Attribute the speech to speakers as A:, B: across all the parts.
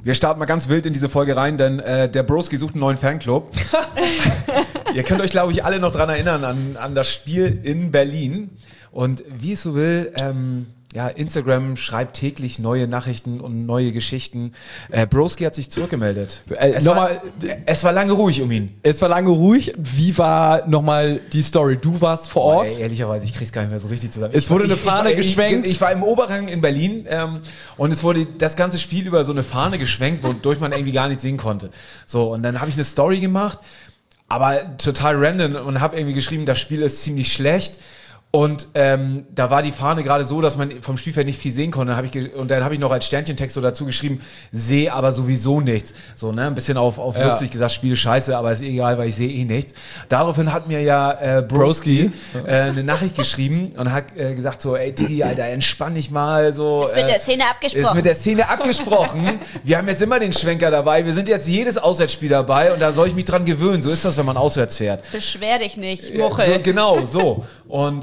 A: Wir starten mal ganz wild in diese Folge rein, denn der Broski sucht einen neuen Fanclub. Ihr könnt euch, glaube ich, alle noch dran erinnern an das Spiel in Berlin. Und wie es so will, Instagram schreibt täglich neue Nachrichten und neue Geschichten. Broski hat sich zurückgemeldet. Es war lange ruhig um ihn.
B: Es war lange ruhig. Wie war nochmal die Story? Du warst vor Ort.
A: Ehrlicherweise, ich krieg's gar nicht mehr so richtig zusammen.
B: Es wurde eine Fahne geschwenkt.
A: Ich war im Oberrang in Berlin und es wurde das ganze Spiel über so eine Fahne geschwenkt, wodurch man irgendwie gar nichts sehen konnte. So, und dann habe ich eine Story gemacht, aber total random und habe irgendwie geschrieben, das Spiel ist ziemlich schlecht. Und da war die Fahne gerade so, dass man vom Spielfeld nicht viel sehen konnte. Dann habe ich noch als Sternchentext so dazu geschrieben, sehe aber sowieso nichts. So, ne, ein bisschen auf lustig gesagt, Spiel scheiße, aber ist egal, weil ich sehe eh nichts. Daraufhin hat mir ja Broski eine Nachricht geschrieben und hat gesagt so, ey Digi, Alter, entspann dich mal. So,
C: ist mit der Szene abgesprochen.
A: Ist mit der Szene abgesprochen. Wir haben jetzt immer den Schwenker dabei. Wir sind jetzt jedes Auswärtsspiel dabei und da soll ich mich dran gewöhnen. So ist das, wenn man auswärts fährt.
C: Beschwer dich nicht, Muchel.
A: So, genau, so. Und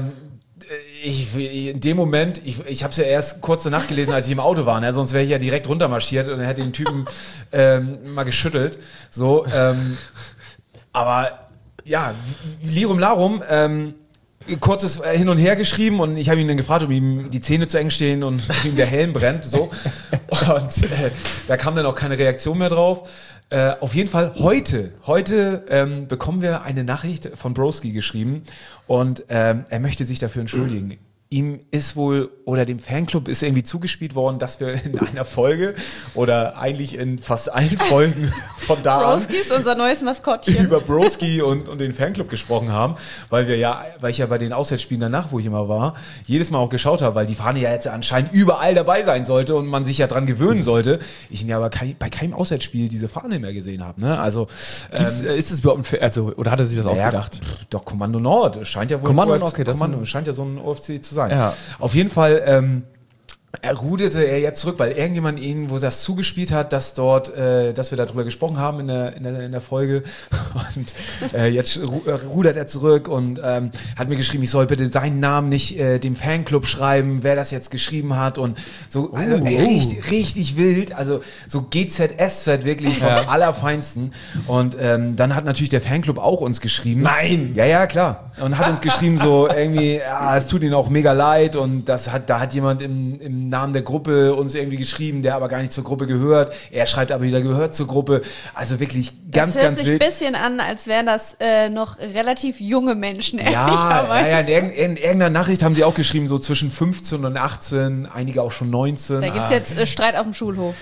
A: in dem Moment, ich habe es ja erst kurz danach gelesen, als ich im Auto war, ne? Sonst wäre ich ja direkt runtermarschiert und hätte den Typen mal geschüttelt. So, aber ja, Lirum Larum, kurzes Hin und Her geschrieben und ich habe ihn dann gefragt, ob ihm die Zähne zu eng stehen und ob ihm der Helm brennt. So. Und da kam dann auch keine Reaktion mehr drauf. Auf jeden Fall heute bekommen wir eine Nachricht von Broski geschrieben und er möchte sich dafür entschuldigen. Ihm ist wohl, oder dem Fanclub ist irgendwie zugespielt worden, dass wir in einer Folge oder eigentlich in fast allen Folgen von da an
C: Broski ist unser neues Maskottchen.
A: Über Broski und den Fanclub gesprochen haben, weil ich ja bei den Auswärtsspielen danach, wo ich immer war, jedes Mal auch geschaut habe, weil die Fahne ja jetzt anscheinend überall dabei sein sollte und man sich ja dran gewöhnen sollte. Ich ihn ja aber bei keinem Auswärtsspiel diese Fahne mehr gesehen habe. Ne? Also
B: ist es überhaupt oder hat er sich das ausgedacht?
A: Doch, Kommando Nord. Scheint ja wohl scheint ja so ein OFC zu sein.
B: Ja.
A: Auf jeden Fall ruderte er jetzt zurück, weil irgendjemand ihnen, wo das zugespielt hat, dass wir darüber gesprochen haben in der Folge und jetzt rudert er zurück und hat mir geschrieben, ich soll bitte seinen Namen nicht dem Fanclub schreiben, wer das jetzt geschrieben hat und so richtig wild, also so GZSZ wirklich vom Allerfeinsten und dann hat natürlich der Fanclub auch uns geschrieben.
B: Nein!
A: Ja, klar. Und hat uns geschrieben so irgendwie, es tut ihnen auch mega leid und da hat jemand im Namen der Gruppe uns irgendwie geschrieben, der aber gar nicht zur Gruppe gehört. Er schreibt aber wieder, gehört zur Gruppe. Also wirklich ganz wild.
C: Das hört sich ein bisschen an, als wären das noch relativ junge Menschen, ehrlicherweise.
A: Ja, in irgendeiner Nachricht haben sie auch geschrieben, so zwischen 15 und 18, einige auch schon 19.
C: Da gibt's jetzt Streit auf dem Schulhof.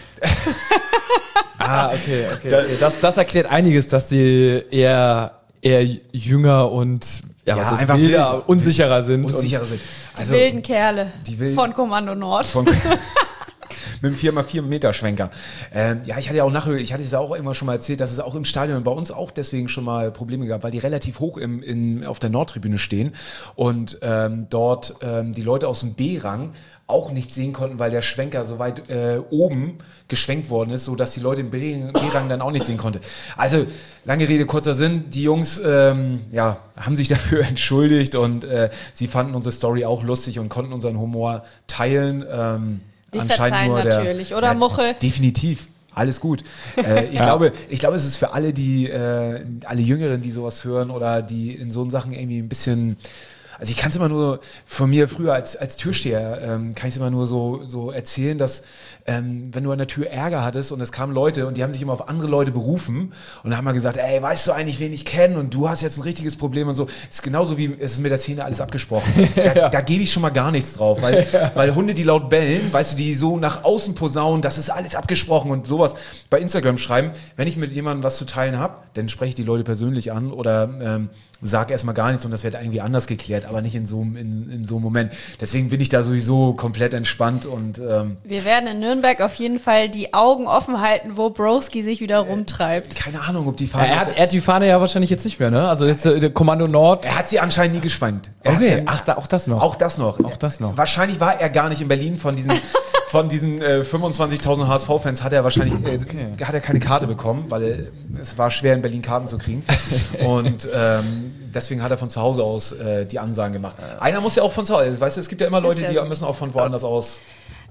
B: Okay. Das erklärt einiges, dass sie eher jünger und
A: einfach
B: wilder, unsicherer sind.
A: Also,
C: die wilden Kerle von Kommando Nord.
A: Mit dem 4x4 Meter Schwenker. Ich hatte es ja auch immer schon mal erzählt, dass es auch im Stadion bei uns auch deswegen schon mal Probleme gab, weil die relativ hoch auf der Nordtribüne stehen und dort die Leute aus dem B-Rang auch nicht sehen konnten, weil der Schwenker so weit oben geschwenkt worden ist, so dass die Leute im B-Rang dann auch nicht sehen konnten. Also, lange Rede, kurzer Sinn, die Jungs haben sich dafür entschuldigt und sie fanden unsere Story auch lustig und konnten unseren Humor teilen.
C: Wir verzeihen natürlich, oder Muchel?
A: Definitiv. Alles gut. Ich glaube, es ist für alle, alle Jüngeren, die sowas hören oder die in so Sachen irgendwie ein bisschen. Also ich kann es immer nur von mir früher als Türsteher, kann ich es immer nur so erzählen, dass wenn du an der Tür Ärger hattest und es kamen Leute und die haben sich immer auf andere Leute berufen und haben mal gesagt, ey, weißt du eigentlich, wen ich kenne und du hast jetzt ein richtiges Problem und so. Es ist genauso wie, es ist mit der Szene alles abgesprochen. Da gebe ich schon mal gar nichts drauf, weil Hunde, die laut bellen, weißt du, die so nach außen posaunen, das ist alles abgesprochen und sowas bei Instagram schreiben. Wenn ich mit jemandem was zu teilen habe, dann spreche ich die Leute persönlich an oder sag erstmal gar nichts und das wird irgendwie anders geklärt, aber nicht in so einem Moment. Deswegen bin ich da sowieso komplett entspannt und
C: wir werden in Nürnberg auf jeden Fall die Augen offen halten, wo Broski sich wieder rumtreibt.
A: Keine Ahnung, ob die Fahne...
B: Er hat die Fahne ja wahrscheinlich jetzt nicht mehr, ne? Also jetzt der Kommando Nord...
A: Er hat sie anscheinend nie geschwenkt.
B: Auch das noch.
A: Auch das noch. Wahrscheinlich war er gar nicht in Berlin von diesen 25.000 HSV-Fans hat er wahrscheinlich hat er keine Karte bekommen, weil es war schwer in Berlin Karten zu kriegen und deswegen hat er von zu Hause aus die Ansagen gemacht. Einer muss ja auch von zu Hause, weißt du, es gibt ja immer Leute, die müssen auch von woanders aus.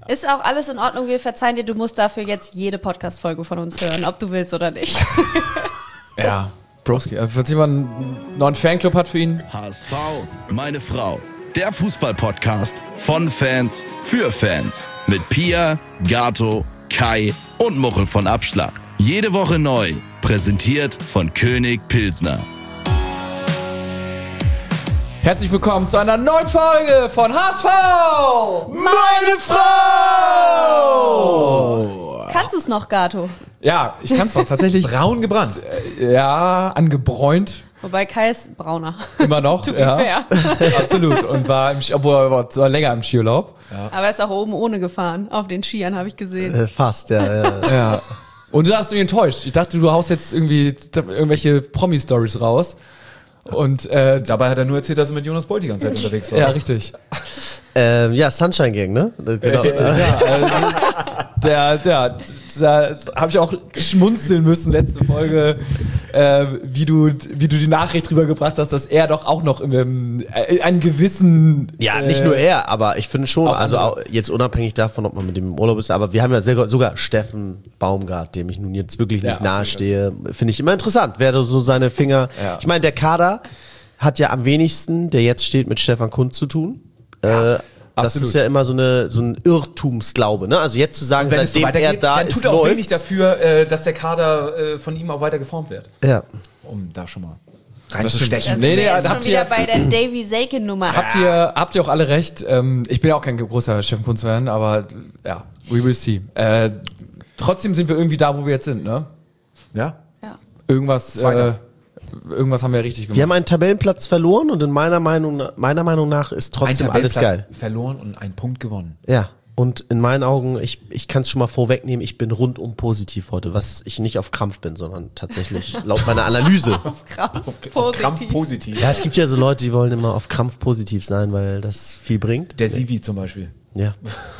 C: Ist auch alles in Ordnung, wir verzeihen dir, du musst dafür jetzt jede Podcast-Folge von uns hören, ob du willst oder nicht.
B: Ja, Broski. Falls jemand einen neuen Fanclub hat für ihn.
D: HSV, meine Frau. Der Fußball-Podcast von Fans für Fans. Mit Pia, Gato, Kai und Muchel von Abschlag. Jede Woche neu. Präsentiert von König Pilsner.
B: Herzlich willkommen zu einer neuen Folge von HSV, meine Frau!
C: Kannst du es noch, Gato?
B: Ja, ich kann es noch tatsächlich.
A: Braun gebrannt.
B: Ja, angebräunt.
C: Wobei Kai ist brauner.
B: Immer noch.
C: To be
B: ja.
C: fair.
B: Absolut. Und war, obwohl er war länger im Skiurlaub.
C: Aber er ist auch oben ohne gefahren. Auf den Skiern habe ich gesehen.
E: Fast, ja.
B: Ja. Und du hast mich enttäuscht. Ich dachte, du haust jetzt irgendwie irgendwelche Promi-Stories raus. Und
A: Dabei hat er nur erzählt, dass er mit Jonas Bolt die ganze Zeit unterwegs war.
B: ja, richtig.
E: Ja, Sunshine Gang, ne? Genau.
B: Da habe ich auch schmunzeln müssen, letzte Folge, wie du die Nachricht drüber gebracht hast, dass er doch auch noch einen gewissen...
E: Ja, nicht nur er, aber ich finde schon,
B: auch
E: also
B: andere.
E: auch jetzt unabhängig davon, ob man mit dem im Urlaub ist, aber wir haben ja sogar Steffen Baumgart, dem ich nun jetzt wirklich nicht
B: Ja,
E: nahestehe, finde ich immer interessant, wer so seine Finger...
B: Ja.
E: Ich meine, der Kader hat ja am wenigsten, der jetzt steht, mit Stefan Kuntz zu tun. Das
B: absolut.
E: ist ja immer so ein Irrtumsglaube, ne? Also jetzt zu sagen,
A: Wenn es so
E: seitdem er
A: weitergeht,
E: da
A: dann
E: ist,
A: tut er auch wenig
E: läuft's.
A: dafür, dass der Kader von ihm auch weiter geformt wird.
E: Ja.
A: Um da schon mal
B: Das
A: reinzustechen.
B: stimmt.
C: Nee,
B: Nee,
C: jetzt
B: da
C: schon
B: habt
C: wieder
B: ihr-
C: bei der Davy Selke-Nummer.
B: Habt ihr auch alle recht. Ich bin ja auch kein großer Steffen Kuntz-Fan, aber ja, we will see. Trotzdem sind wir irgendwie da, wo wir jetzt sind, ne?
A: Ja.
C: Ja.
B: Irgendwas
A: Zweiter.
B: haben wir richtig gemacht.
E: Wir haben einen Tabellenplatz verloren und in meiner Meinung nach ist trotzdem alles geil.
A: verloren und einen Punkt gewonnen.
E: Ja, und in meinen Augen, ich kann es schon mal vorwegnehmen, ich bin rundum positiv heute, was ich nicht auf Krampf bin, sondern tatsächlich laut meiner Analyse.
C: Krampf
A: Krampf positiv.
E: Ja, es gibt ja so Leute, die wollen immer auf Krampf positiv sein, weil das viel bringt.
A: Der Sivi zum Beispiel.
E: Ja.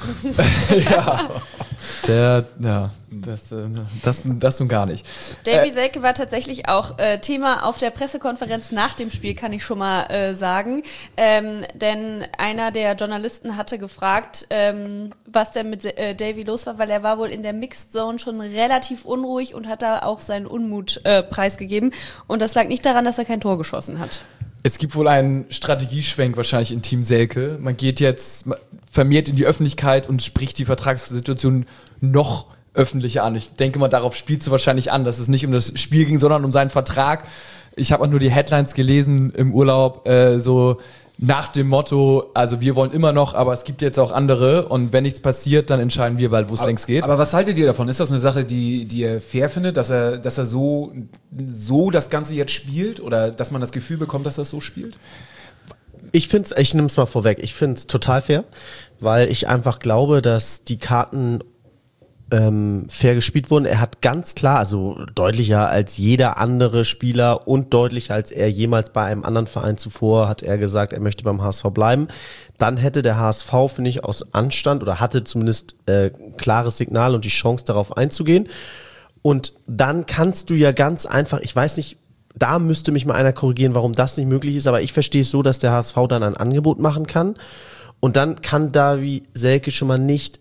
B: Das nun gar nicht.
C: Davy Selke war tatsächlich auch Thema auf der Pressekonferenz nach dem Spiel, kann ich schon mal sagen. Denn einer der Journalisten hatte gefragt, was denn mit Davy los war, weil er war wohl in der Mixed Zone schon relativ unruhig und hat da auch seinen Unmut preisgegeben. Und das lag nicht daran, dass er kein Tor geschossen hat.
B: Es gibt wohl einen Strategieschwenk wahrscheinlich in Team Selke. Man geht jetzt vermehrt in die Öffentlichkeit und spricht die Vertragssituation noch öffentlicher an. Ich denke mal, darauf spielt sie wahrscheinlich an, dass es nicht um das Spiel ging, sondern um seinen Vertrag. Ich habe auch nur die Headlines gelesen im Urlaub, so nach dem Motto, also wir wollen immer noch, aber es gibt jetzt auch andere und wenn nichts passiert, dann entscheiden wir bald, wo es längst geht.
A: Aber was haltet ihr davon? Ist das eine Sache, die ihr fair findet, dass er so das Ganze jetzt spielt oder dass man das Gefühl bekommt, dass er es so spielt?
E: Ich nehme es mal vorweg, ich finde es total fair, weil ich einfach glaube, dass die Karten fair gespielt wurden. Er hat ganz klar, also deutlicher als jeder andere Spieler und deutlicher als er jemals bei einem anderen Verein zuvor, hat er gesagt, er möchte beim HSV bleiben. Dann hätte der HSV, finde ich, aus Anstand oder hatte zumindest klares Signal und die Chance, darauf einzugehen. Und dann kannst du ja ganz einfach, ich weiß nicht, da müsste mich mal einer korrigieren, warum das nicht möglich ist, aber ich verstehe es so, dass der HSV dann ein Angebot machen kann und dann kann Davy Selke schon mal nicht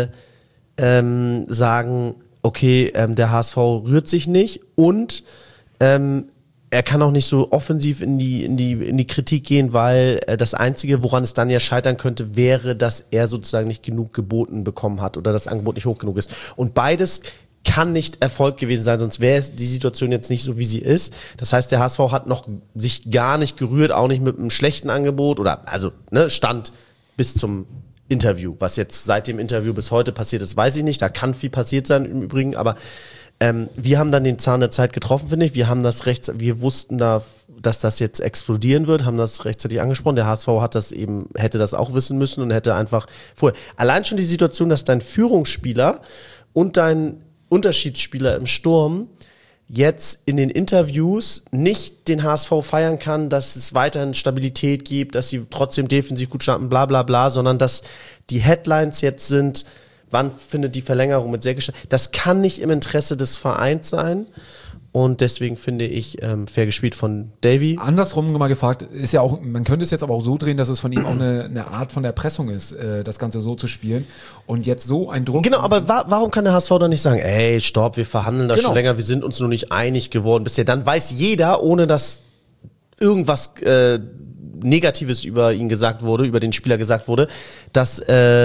E: sagen, okay, der HSV rührt sich nicht und er kann auch nicht so offensiv in die Kritik gehen, weil das Einzige, woran es dann ja scheitern könnte, wäre, dass er sozusagen nicht genug geboten bekommen hat oder das Angebot nicht hoch genug ist. Und beides kann nicht Erfolg gewesen sein, sonst wäre die Situation jetzt nicht so, wie sie ist. Das heißt, der HSV hat noch sich gar nicht gerührt, auch nicht mit einem schlechten Angebot oder, also, ne, Stand bis zum Interview. Was jetzt seit dem Interview bis heute passiert ist, weiß ich nicht. Da kann viel passiert sein im Übrigen, aber wir haben dann den Zahn der Zeit getroffen, finde ich. Wir wussten da, dass das jetzt explodieren wird, haben das rechtzeitig angesprochen. Der HSV hätte das auch wissen müssen und hätte einfach vorher. Allein schon die Situation, dass dein Führungsspieler und dein Unterschiedsspieler im Sturm jetzt in den Interviews nicht den HSV feiern kann, dass es weiterhin Stabilität gibt, dass sie trotzdem defensiv gut starten, bla bla bla, sondern dass die Headlines jetzt sind, wann findet die Verlängerung mit Selke statt. Das kann nicht im Interesse des Vereins sein und deswegen finde ich fair gespielt von Davy.
A: Andersrum mal gefragt, ist ja auch, man könnte es jetzt aber auch so drehen, dass es von ihm auch eine Art von Erpressung ist, das Ganze so zu spielen und jetzt so ein Druck.
E: Genau, aber warum kann der HSV dann nicht sagen, ey, stopp, wir verhandeln da schon länger, wir sind uns nur nicht einig geworden bisher. Dann weiß jeder, ohne dass irgendwas Negatives über ihn gesagt wurde, über den Spieler gesagt wurde, dass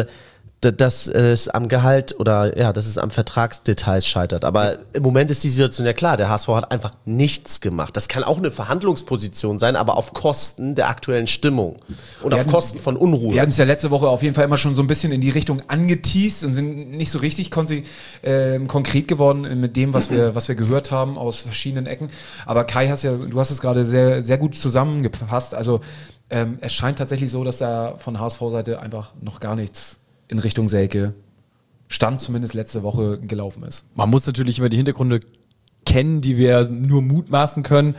E: es am Gehalt oder dass es am Vertragsdetails scheitert. Aber im Moment ist die Situation ja klar, der HSV hat einfach nichts gemacht. Das kann auch eine Verhandlungsposition sein, aber auf Kosten der aktuellen Stimmung und auf Kosten von Unruhe.
A: Wir hatten es ja letzte Woche auf jeden Fall immer schon so ein bisschen in die Richtung angeteast und sind nicht so richtig konkret geworden mit dem, was wir gehört haben aus verschiedenen Ecken. Aber Kai, du hast es gerade sehr, sehr gut zusammengefasst. Also es scheint tatsächlich so, dass da von HSV-Seite einfach noch gar nichts in Richtung Selke Stand zumindest letzte Woche gelaufen ist.
B: Man muss natürlich immer die Hintergründe kennen, die wir nur mutmaßen können.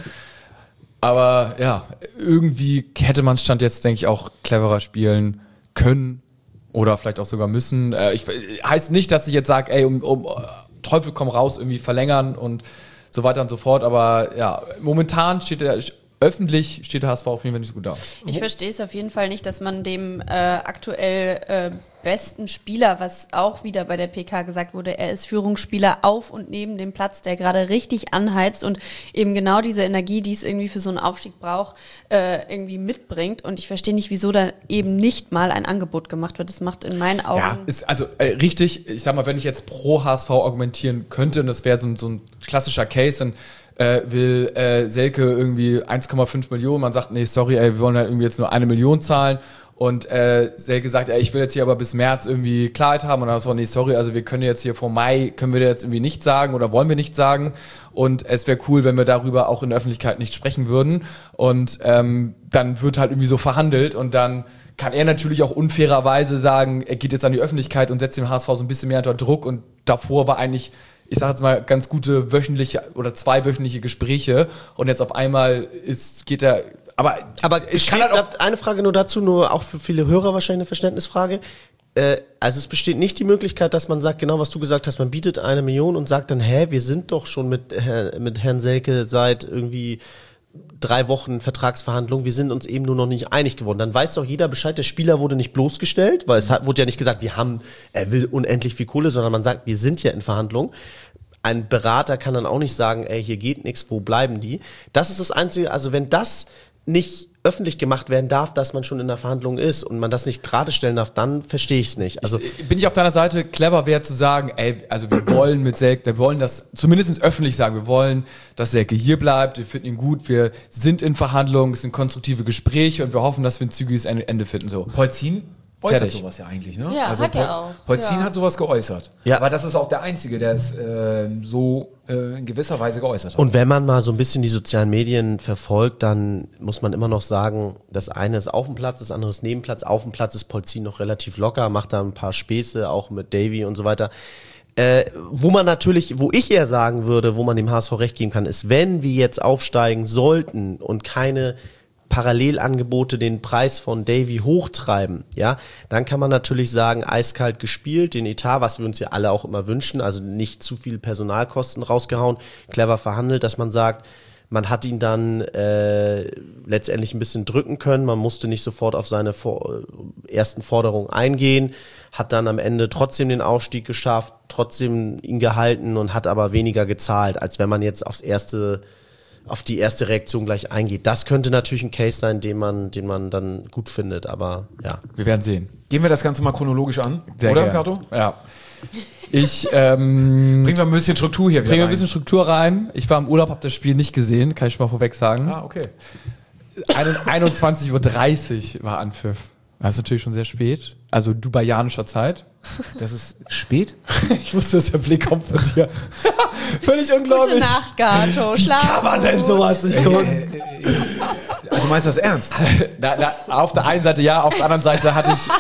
B: Aber ja, irgendwie hätte man Stand jetzt, denke ich, auch cleverer spielen können oder vielleicht auch sogar müssen. Heißt nicht, dass ich jetzt sage, ey, um Teufel komm raus, irgendwie verlängern und so weiter und so fort. Aber ja, momentan öffentlich steht der HSV auf jeden Fall nicht so gut da.
C: Ich verstehe es auf jeden Fall nicht, dass man dem aktuell besten Spieler, was auch wieder bei der PK gesagt wurde, er ist Führungsspieler auf und neben dem Platz, der gerade richtig anheizt und eben genau diese Energie, die es irgendwie für so einen Aufstieg braucht, irgendwie mitbringt. Und ich verstehe nicht, wieso da eben nicht mal ein Angebot gemacht wird. Das macht in meinen Augen...
B: Ja, ist also richtig. Ich sag mal, wenn ich jetzt pro HSV argumentieren könnte, und das wäre so ein klassischer Case, dann will Selke irgendwie 1,5 Millionen. Man sagt, nee, sorry, wir wollen halt irgendwie jetzt nur 1 Million zahlen. Und Selke sagt, ich will jetzt hier aber bis März irgendwie Klarheit haben. Und dann war nee, sorry, also wir können jetzt hier vor Mai, können wir jetzt irgendwie nicht sagen oder wollen wir nicht sagen. Und es wäre cool, wenn wir darüber auch in der Öffentlichkeit nicht sprechen würden. Und dann wird halt irgendwie so verhandelt und dann kann er natürlich auch unfairerweise sagen, er geht jetzt an die Öffentlichkeit und setzt den HSV so ein bisschen mehr unter Druck. Und davor war eigentlich, ich sage jetzt mal, ganz gute wöchentliche oder 2-wöchentliche Gespräche und jetzt auf einmal geht er, aber
E: ich kann halt auch eine Frage nur dazu, nur auch für viele Hörer wahrscheinlich eine Verständnisfrage. Also es besteht nicht die Möglichkeit, dass man sagt, genau was du gesagt hast, man bietet 1 Million und sagt dann, wir sind doch schon mit Herrn Selke seit irgendwie 3 Wochen Vertragsverhandlung, wir sind uns eben nur noch nicht einig geworden. Dann weiß doch jeder Bescheid, der Spieler wurde nicht bloßgestellt, weil wurde ja nicht gesagt, er will unendlich viel Kohle, sondern man sagt, wir sind ja in Verhandlung. Ein Berater kann dann auch nicht sagen, hier geht nichts, wo bleiben die? Das ist das Einzige, also wenn das nicht öffentlich gemacht werden darf, dass man schon in der Verhandlung ist und man das nicht gerade stellen darf, dann verstehe ich es nicht. Also
B: bin ich auf deiner Seite, clever wäre zu sagen, also wir wollen mit Selke, wir wollen das zumindest öffentlich sagen, wir wollen, dass Selke hier bleibt, wir finden ihn gut, wir sind in Verhandlungen, es sind konstruktive Gespräche und wir hoffen, dass wir ein zügiges Ende finden. So.
A: Polzin äußert sowas ja eigentlich, ne?
C: Ja, hat er auch.
A: Polzin hat sowas geäußert.
E: Ja.
A: Aber das ist auch der Einzige, der es so in gewisser Weise geäußert hat.
E: Und wenn man mal so ein bisschen die sozialen Medien verfolgt, dann muss man immer noch sagen, das eine ist auf dem Platz, das andere ist neben dem Platz. Auf dem Platz ist Polzin noch relativ locker, macht da ein paar Späße, auch mit Davy und so weiter. Wo ich eher sagen würde, wo man dem HSV recht geben kann, ist, wenn wir jetzt aufsteigen sollten und keine Parallelangebote den Preis von Davy hochtreiben, dann kann man natürlich sagen, eiskalt gespielt, den Etat, was wir uns ja alle auch immer wünschen, also nicht zu viel Personalkosten rausgehauen, clever verhandelt, dass man sagt, man hat ihn dann letztendlich ein bisschen drücken können, man musste nicht sofort auf seine ersten Forderungen eingehen, hat dann am Ende trotzdem den Aufstieg geschafft, trotzdem ihn gehalten und hat aber weniger gezahlt, als wenn man jetzt auf die erste Reaktion gleich eingeht. Das könnte natürlich ein Case sein, den man dann gut findet, aber ja.
B: Wir werden sehen.
A: Gehen wir das Ganze mal chronologisch an,
B: Sehr
A: oder,
B: gerne.
A: Kato?
B: Ja.
A: Bringen wir ein bisschen Struktur hier wieder
B: Bringen wir
A: rein.
B: ein bisschen Struktur rein. Ich war im Urlaub, habe das Spiel nicht gesehen, kann ich mal vorweg sagen.
A: Ah, okay.
B: 21:30 Uhr war Anpfiff. Das ist natürlich schon sehr spät. Also dubaianischer Zeit.
A: Das ist spät?
B: Ich wusste, dass der Blick kommt von dir. Völlig unglaublich.
C: Gute Nacht, Gato. Schlaf
B: Kann man denn
C: gut.
B: sowas nicht tun?
A: Du meinst das ernst?
B: Auf der einen Seite ja, auf der anderen Seite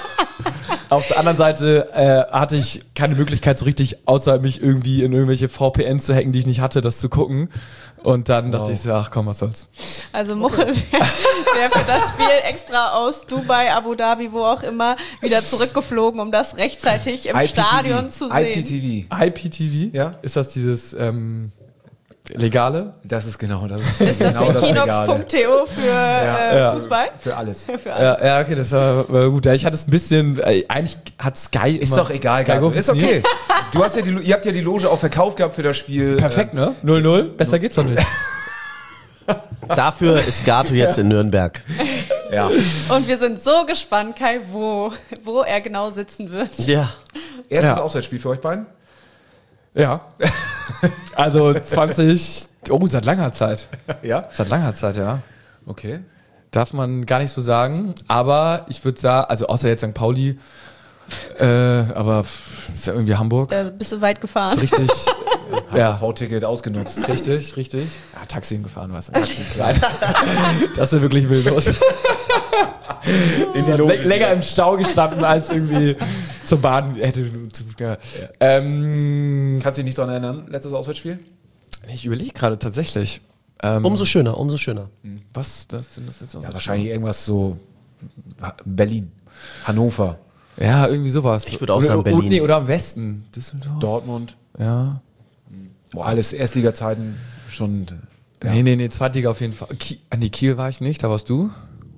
B: hatte ich keine Möglichkeit so richtig, außer mich irgendwie in irgendwelche VPNs zu hacken, die ich nicht hatte, das zu gucken. Und dann dachte ich so, ach komm, was soll's.
C: Also Muchel wäre für das Spiel extra aus Dubai, Abu Dhabi, wo auch immer, wieder zurückgeflogen, um das rechtzeitig im Stadion zu sehen.
A: IPTV.
B: IPTV?
A: Ja.
B: Ist das dieses Legale?
A: Das ist genau das.
C: Ist das
A: genau
C: wie
A: Legale.
C: Kinox.to für Fußball?
A: Für alles.
C: Für alles.
B: Ja, okay, das war gut. Ja, ich hatte es ein bisschen, eigentlich hat Sky
A: Ist
B: immer,
A: doch egal,
B: Sky
A: Gato.
B: Go
A: Ist okay. Du hast ja ihr habt ja die Loge auch verkauft gehabt für das Spiel.
B: Perfekt, ne? 0-0, besser geht's doch nicht.
E: Dafür ist Gato jetzt in Nürnberg.
A: Ja.
C: Und wir sind so gespannt, Kai, wo er genau sitzen wird.
E: Ja.
A: Erstes
B: Ja.
A: Auswärtsspiel für euch beiden?
B: Ja. Also 20, seit langer Zeit.
A: Ja.
B: Seit langer Zeit, ja.
A: Okay.
B: Darf man gar nicht so sagen, aber ich würde sagen, also außer jetzt St. Pauli, aber ist ja irgendwie Hamburg.
C: Da bist du weit gefahren.
B: Ist richtig, ja,
A: V-Ticket ausgenutzt.
B: richtig. Ja, Taxi gefahren, weißt du. Taxi, klein. Das ist wirklich wildlos.
A: In die Loge.
B: Länger im Stau gestanden, als irgendwie zur Bahn hätte. Ja.
A: Kannst du dich nicht daran erinnern, letztes Auswärtsspiel?
B: Ich überlege gerade tatsächlich.
E: Umso schöner, umso schöner.
B: Was das denn das jetzt?
A: Ja, wahrscheinlich irgendwas so Berlin, Hannover,
B: Ja, irgendwie sowas.
E: Ich würde auch sagen Berlin.
B: Nee, oder am Westen. Düsseldorf.
A: Dortmund.
B: Ja.
A: Boah, alles Erstliga-Zeiten schon. Ja.
B: Nee, Zweitliga auf jeden Fall. Kiel war ich nicht, da warst du.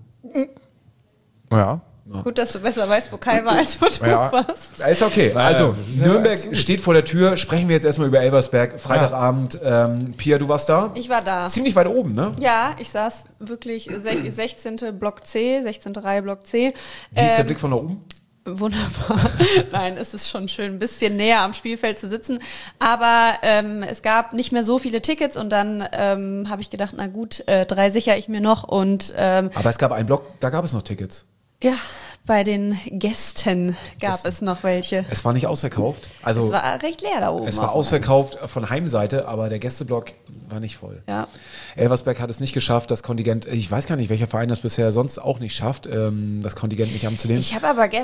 B: Ja.
C: Gut, dass du besser weißt, wo Kai war, als wo du
B: Ja.
C: warst.
A: Ist okay. Also,
B: ja,
A: Nürnberg
B: ist gut.
A: steht vor der Tür. Sprechen wir jetzt erstmal über Elversberg. Freitagabend. Pia, du warst da?
C: Ich war da.
A: Ziemlich weit oben, ne?
C: Ja, ich saß wirklich 16. Block C, 16. Reihe Block C.
A: Wie ist der Blick von da oben?
C: Wunderbar. Nein, es ist schon schön, ein bisschen näher am Spielfeld zu sitzen. Aber es gab nicht mehr so viele Tickets und dann habe ich gedacht, na gut, 3 sichere ich mir noch. Und
A: Aber es gab einen Block, da gab es noch Tickets.
C: ja, bei den Gästen gab es noch welche.
A: Es war nicht ausverkauft. Also,
C: Es war recht leer da oben.
A: es war
C: auf dem
A: ausverkauft von Heimseite, aber der Gästeblock war nicht voll.
C: Ja.
A: Elversberg hat es nicht geschafft, das Kontingent, ich weiß gar nicht, welcher Verein das bisher sonst auch nicht schafft, das Kontingent nicht anzunehmen.
C: Ich habe aber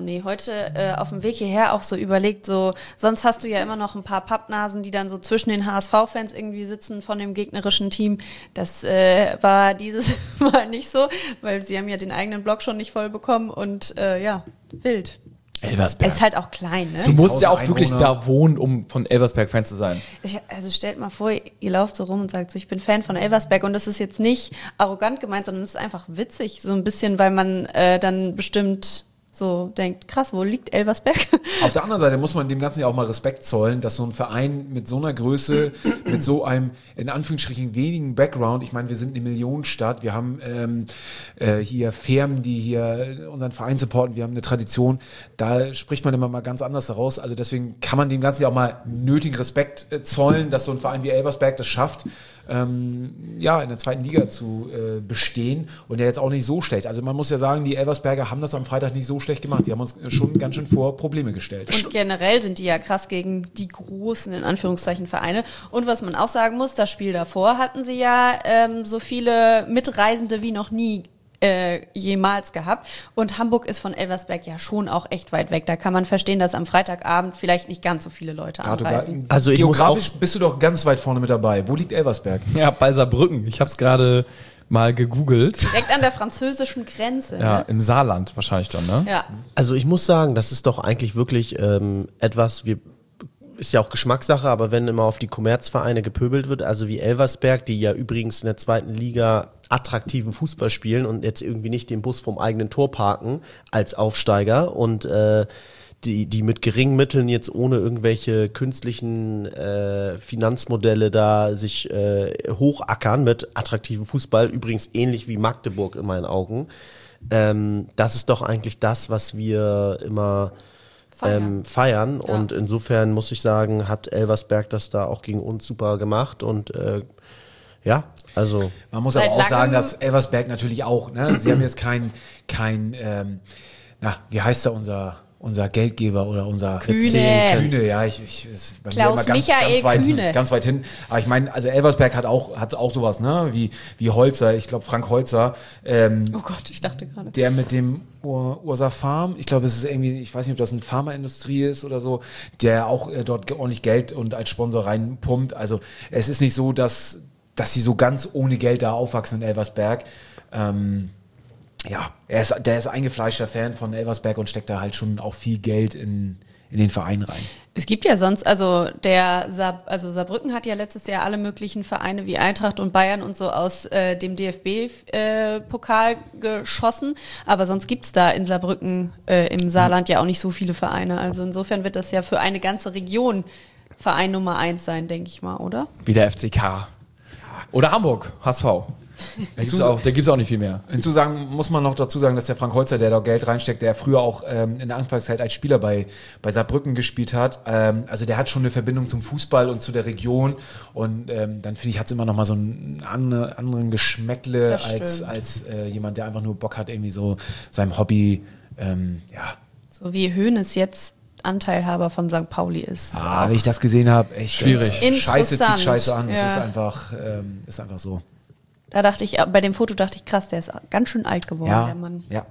C: heute auf dem Weg hierher auch so überlegt, so, sonst hast du ja immer noch ein paar Pappnasen, die dann so zwischen den HSV-Fans irgendwie sitzen von dem gegnerischen Team. Das war dieses Mal nicht so, weil sie haben ja den eigenen Block schon nicht voll bekommen und wild.
B: Elversberg.
C: Ist halt auch klein, ne?
B: Du musst ja auch
A: 10.000
B: wirklich
A: Einwohner.
B: da wohnen, um von Elversberg-Fan zu sein.
C: Also stellt mal vor, ihr lauft so rum und sagt so, ich bin Fan von Elversberg und das ist jetzt nicht arrogant gemeint, sondern es ist einfach witzig, so ein bisschen, weil man dann bestimmt so denkt, krass, wo liegt Elversberg?
A: Auf der anderen Seite muss man dem Ganzen ja auch mal Respekt zollen, dass so ein Verein mit so einer Größe, mit so einem, in Anführungsstrichen, wenigen Background, ich meine, wir sind eine Millionenstadt, wir haben hier Firmen, die hier unseren Verein supporten, wir haben eine Tradition, da spricht man immer mal ganz anders daraus, also deswegen kann man dem Ganzen ja auch mal nötigen Respekt zollen, dass so ein Verein wie Elversberg das schafft, in der zweiten Liga zu bestehen und ja jetzt auch nicht so schlecht. Also man muss ja sagen, die Elversberger haben das am Freitag nicht so schlecht gemacht. Sie haben uns schon ganz schön vor Probleme gestellt.
C: Und generell sind die ja krass gegen die großen, in Anführungszeichen, Vereine. Und was man auch sagen muss, das Spiel davor hatten sie ja so viele Mitreisende wie noch nie jemals gehabt. Und Hamburg ist von Elversberg ja schon auch echt weit weg. Da kann man verstehen, dass am Freitagabend vielleicht nicht ganz so viele Leute anreisen.
E: Also ich muss
A: Geografisch bist du doch ganz weit vorne mit dabei. Wo liegt Elversberg?
B: Ja, bei Saarbrücken. Ich habe es gerade mal gegoogelt.
C: Direkt an der französischen Grenze.
B: Ja,
C: Ne?
B: im Saarland wahrscheinlich dann, ne?
C: Ja.
E: Also ich muss sagen, das ist doch eigentlich wirklich etwas, ist ja auch Geschmackssache, aber wenn immer auf die Kommerzvereine gepöbelt wird, also wie Elversberg, die ja übrigens in der zweiten Liga attraktiven Fußball spielen und jetzt irgendwie nicht den Bus vom eigenen Tor parken als Aufsteiger und die mit geringen Mitteln jetzt ohne irgendwelche künstlichen Finanzmodelle da sich hochackern mit attraktivem Fußball, übrigens ähnlich wie Magdeburg in meinen Augen. Das ist doch eigentlich das, was wir immer feiern.
C: Ja.
E: Und insofern muss ich sagen, hat Elversberg das da auch gegen uns super gemacht und also
A: Man muss
C: Seit
A: aber auch sagen,
C: langem-
A: dass Elversberg natürlich auch, ne? Sie haben jetzt kein wie heißt da unser Geldgeber oder unser
C: Kühne.
A: Ja, ist bei
C: Klaus
A: mir immer
C: Michael Kühne.
A: ganz weit hin. Aber ich meine, also Elversberg hat auch sowas, ne? Wie Holzer, ich glaube Frank Holzer,
C: Oh Gott, ich dachte gerade.
A: der mit dem Ursa Farm, ich glaube, es ist irgendwie, ich weiß nicht, ob das eine Pharmaindustrie ist oder so, der auch dort ordentlich Geld und als Sponsor reinpumpt. Also es ist nicht so, dass sie so ganz ohne Geld da aufwachsen in Elversberg. Der ist eingefleischter Fan von Elversberg und steckt da halt schon auch viel Geld in in den Verein rein.
C: Es gibt ja sonst, Saarbrücken hat ja letztes Jahr alle möglichen Vereine wie Eintracht und Bayern und so aus dem DFB-Pokal geschossen, aber sonst gibt's da in Saarbrücken im Saarland ja auch nicht so viele Vereine. Also insofern wird das ja für eine ganze Region Verein Nummer 1 sein, denke ich mal, oder?
B: Wie der FCK. Oder Hamburg, HSV. Da gibt's auch nicht viel mehr.
A: Muss man noch dazu sagen, dass der Frank Holzer, der da Geld reinsteckt, der früher auch in der Anfangszeit als Spieler bei Saarbrücken gespielt hat, also der hat schon eine Verbindung zum Fußball und zu der Region und dann finde ich, hat es immer noch mal so einen anderen Geschmäckle als jemand, der einfach nur Bock hat, irgendwie so seinem Hobby,
C: So wie Hoeneß jetzt Anteilhaber von St. Pauli ist.
A: Wenn ich das gesehen habe, echt
B: schwierig.
A: Scheiße zieht Scheiße an.
C: Ja.
A: Es ist einfach so.
C: Da dachte ich, bei dem Foto dachte ich, krass, der ist ganz schön alt geworden, der Mann.
A: Ja.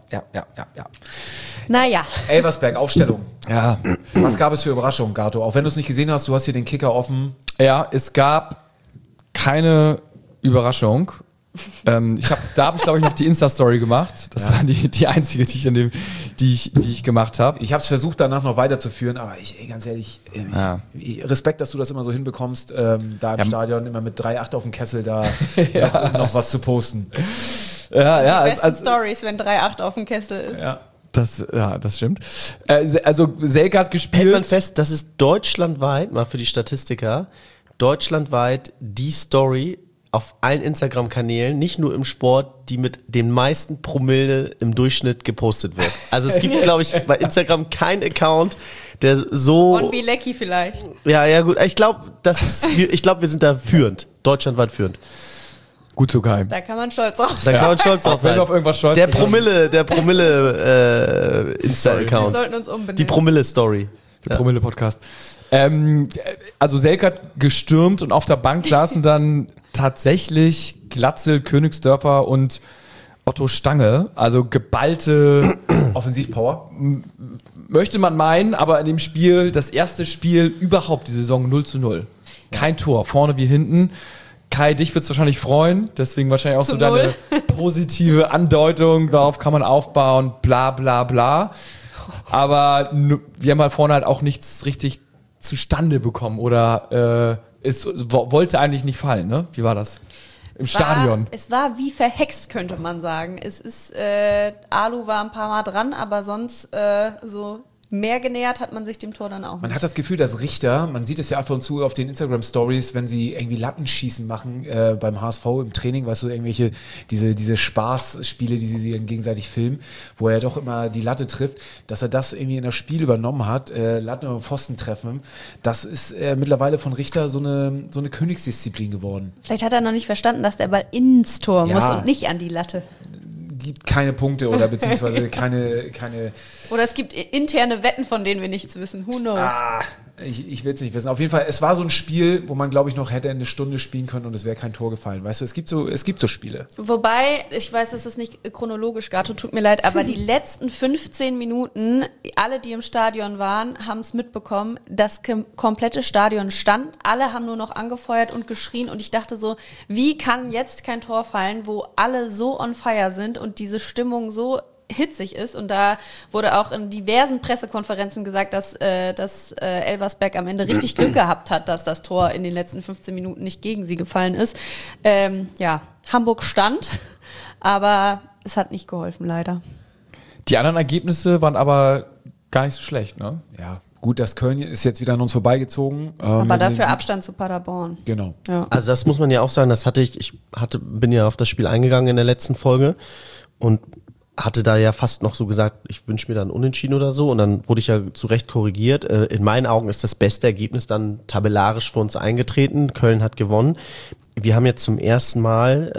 C: Naja.
A: Elversberg, Aufstellung.
B: Ja.
A: Was gab es für Überraschungen, Gato? Auch wenn du es nicht gesehen hast, du hast hier den Kicker offen.
B: Ja, es gab keine Überraschung. Da habe ich, glaube ich, noch die Insta-Story gemacht. Das war die einzige, die ich gemacht habe.
A: Ich habe es versucht, danach noch weiterzuführen, aber ganz ehrlich, Respekt, dass du das immer so hinbekommst, da im Stadion immer mit 3,8 auf dem Kessel da noch was zu posten.
C: Die besten Stories, wenn 3,8 auf dem Kessel ist.
A: Ja.
B: Das stimmt. Also Selke hat gespielt.
E: Hält man fest, das ist deutschlandweit, mal für die Statistiker, deutschlandweit die Story auf allen Instagram-Kanälen, nicht nur im Sport, die mit den meisten Promille im Durchschnitt gepostet wird. Also es gibt, glaube ich, bei Instagram keinen Account, der so...
C: On Bilecki vielleicht.
E: Ja, gut. Ich glaube, wir sind da führend. Deutschlandweit führend.
B: Gut so geheim.
C: Da kann man stolz drauf
E: Da
C: sein.
E: kann man stolz drauf
B: Wenn
E: sein.
B: du auf irgendwas stolz
E: Der
B: bist.
E: Promille Insta-Account.
C: Wir sollten uns umbenennen.
E: Die Promille-Story.
B: Der Promille-Podcast. Also Selke hat gestürmt und auf der Bank saßen dann tatsächlich Glatzel, Königsdörfer und Otto Stange. Also geballte
A: Offensivpower.
B: möchte man meinen, aber in dem Spiel, das erste Spiel überhaupt die Saison 0:0. Kein Tor, vorne wie hinten. Kai, dich wird es wahrscheinlich freuen, deswegen wahrscheinlich auch so deine positive Andeutung, darauf kann man aufbauen, bla bla bla. Aber wir haben halt vorne halt auch nichts richtig zustande bekommen oder es wollte eigentlich nicht fallen, ne? Wie war das? Im Stadion.
C: Es war wie verhext, könnte man sagen. Es ist, Alu war ein paar Mal dran, aber sonst so mehr genähert hat man sich dem Tor dann auch.
A: Man hat das Gefühl, dass Richter, man sieht es ja ab und zu auf den Instagram-Stories, wenn sie irgendwie Lattenschießen machen beim HSV im Training, weißt du, irgendwelche, diese Spaßspiele, die sie gegenseitig filmen, wo er doch immer die Latte trifft, dass er das irgendwie in das Spiel übernommen hat, Latten und Pfosten treffen. Das ist mittlerweile von Richter so eine Königsdisziplin geworden.
C: Vielleicht hat er noch nicht verstanden, dass der Ball ins Tor muss und nicht an die Latte.
A: Gibt keine Punkte oder beziehungsweise keine.
C: Oder es gibt interne Wetten, von denen wir nichts wissen. Who knows?
A: Ich will es nicht wissen. Auf jeden Fall, es war so ein Spiel, wo man, glaube ich, noch hätte eine Stunde spielen können und es wäre kein Tor gefallen. Weißt du, es gibt so Spiele.
C: Wobei, ich weiß, das ist nicht chronologisch, Gato, tut mir leid, aber die letzten 15 Minuten, alle, die im Stadion waren, haben es mitbekommen, das komplette Stadion stand, alle haben nur noch angefeuert und geschrien und ich dachte so, wie kann jetzt kein Tor fallen, wo alle so on fire sind und diese Stimmung so hitzig ist und da wurde auch in diversen Pressekonferenzen gesagt, dass Elversberg am Ende richtig Glück gehabt hat, dass das Tor in den letzten 15 Minuten nicht gegen sie gefallen ist. Hamburg stand, aber es hat nicht geholfen, leider.
B: Die anderen Ergebnisse waren aber gar nicht so schlecht, ne?
A: Ja, gut, das Köln ist jetzt wieder an uns vorbeigezogen.
C: Aber dafür Abstand zu Paderborn.
A: Genau.
C: Ja.
E: Also das muss man ja auch sagen, das bin ja auf das Spiel eingegangen in der letzten Folge und hatte da ja fast noch so gesagt, ich wünsche mir dann Unentschieden oder so und dann wurde ich ja zu Recht korrigiert. In meinen Augen ist das beste Ergebnis dann tabellarisch für uns eingetreten. Köln hat gewonnen. Wir haben jetzt zum ersten Mal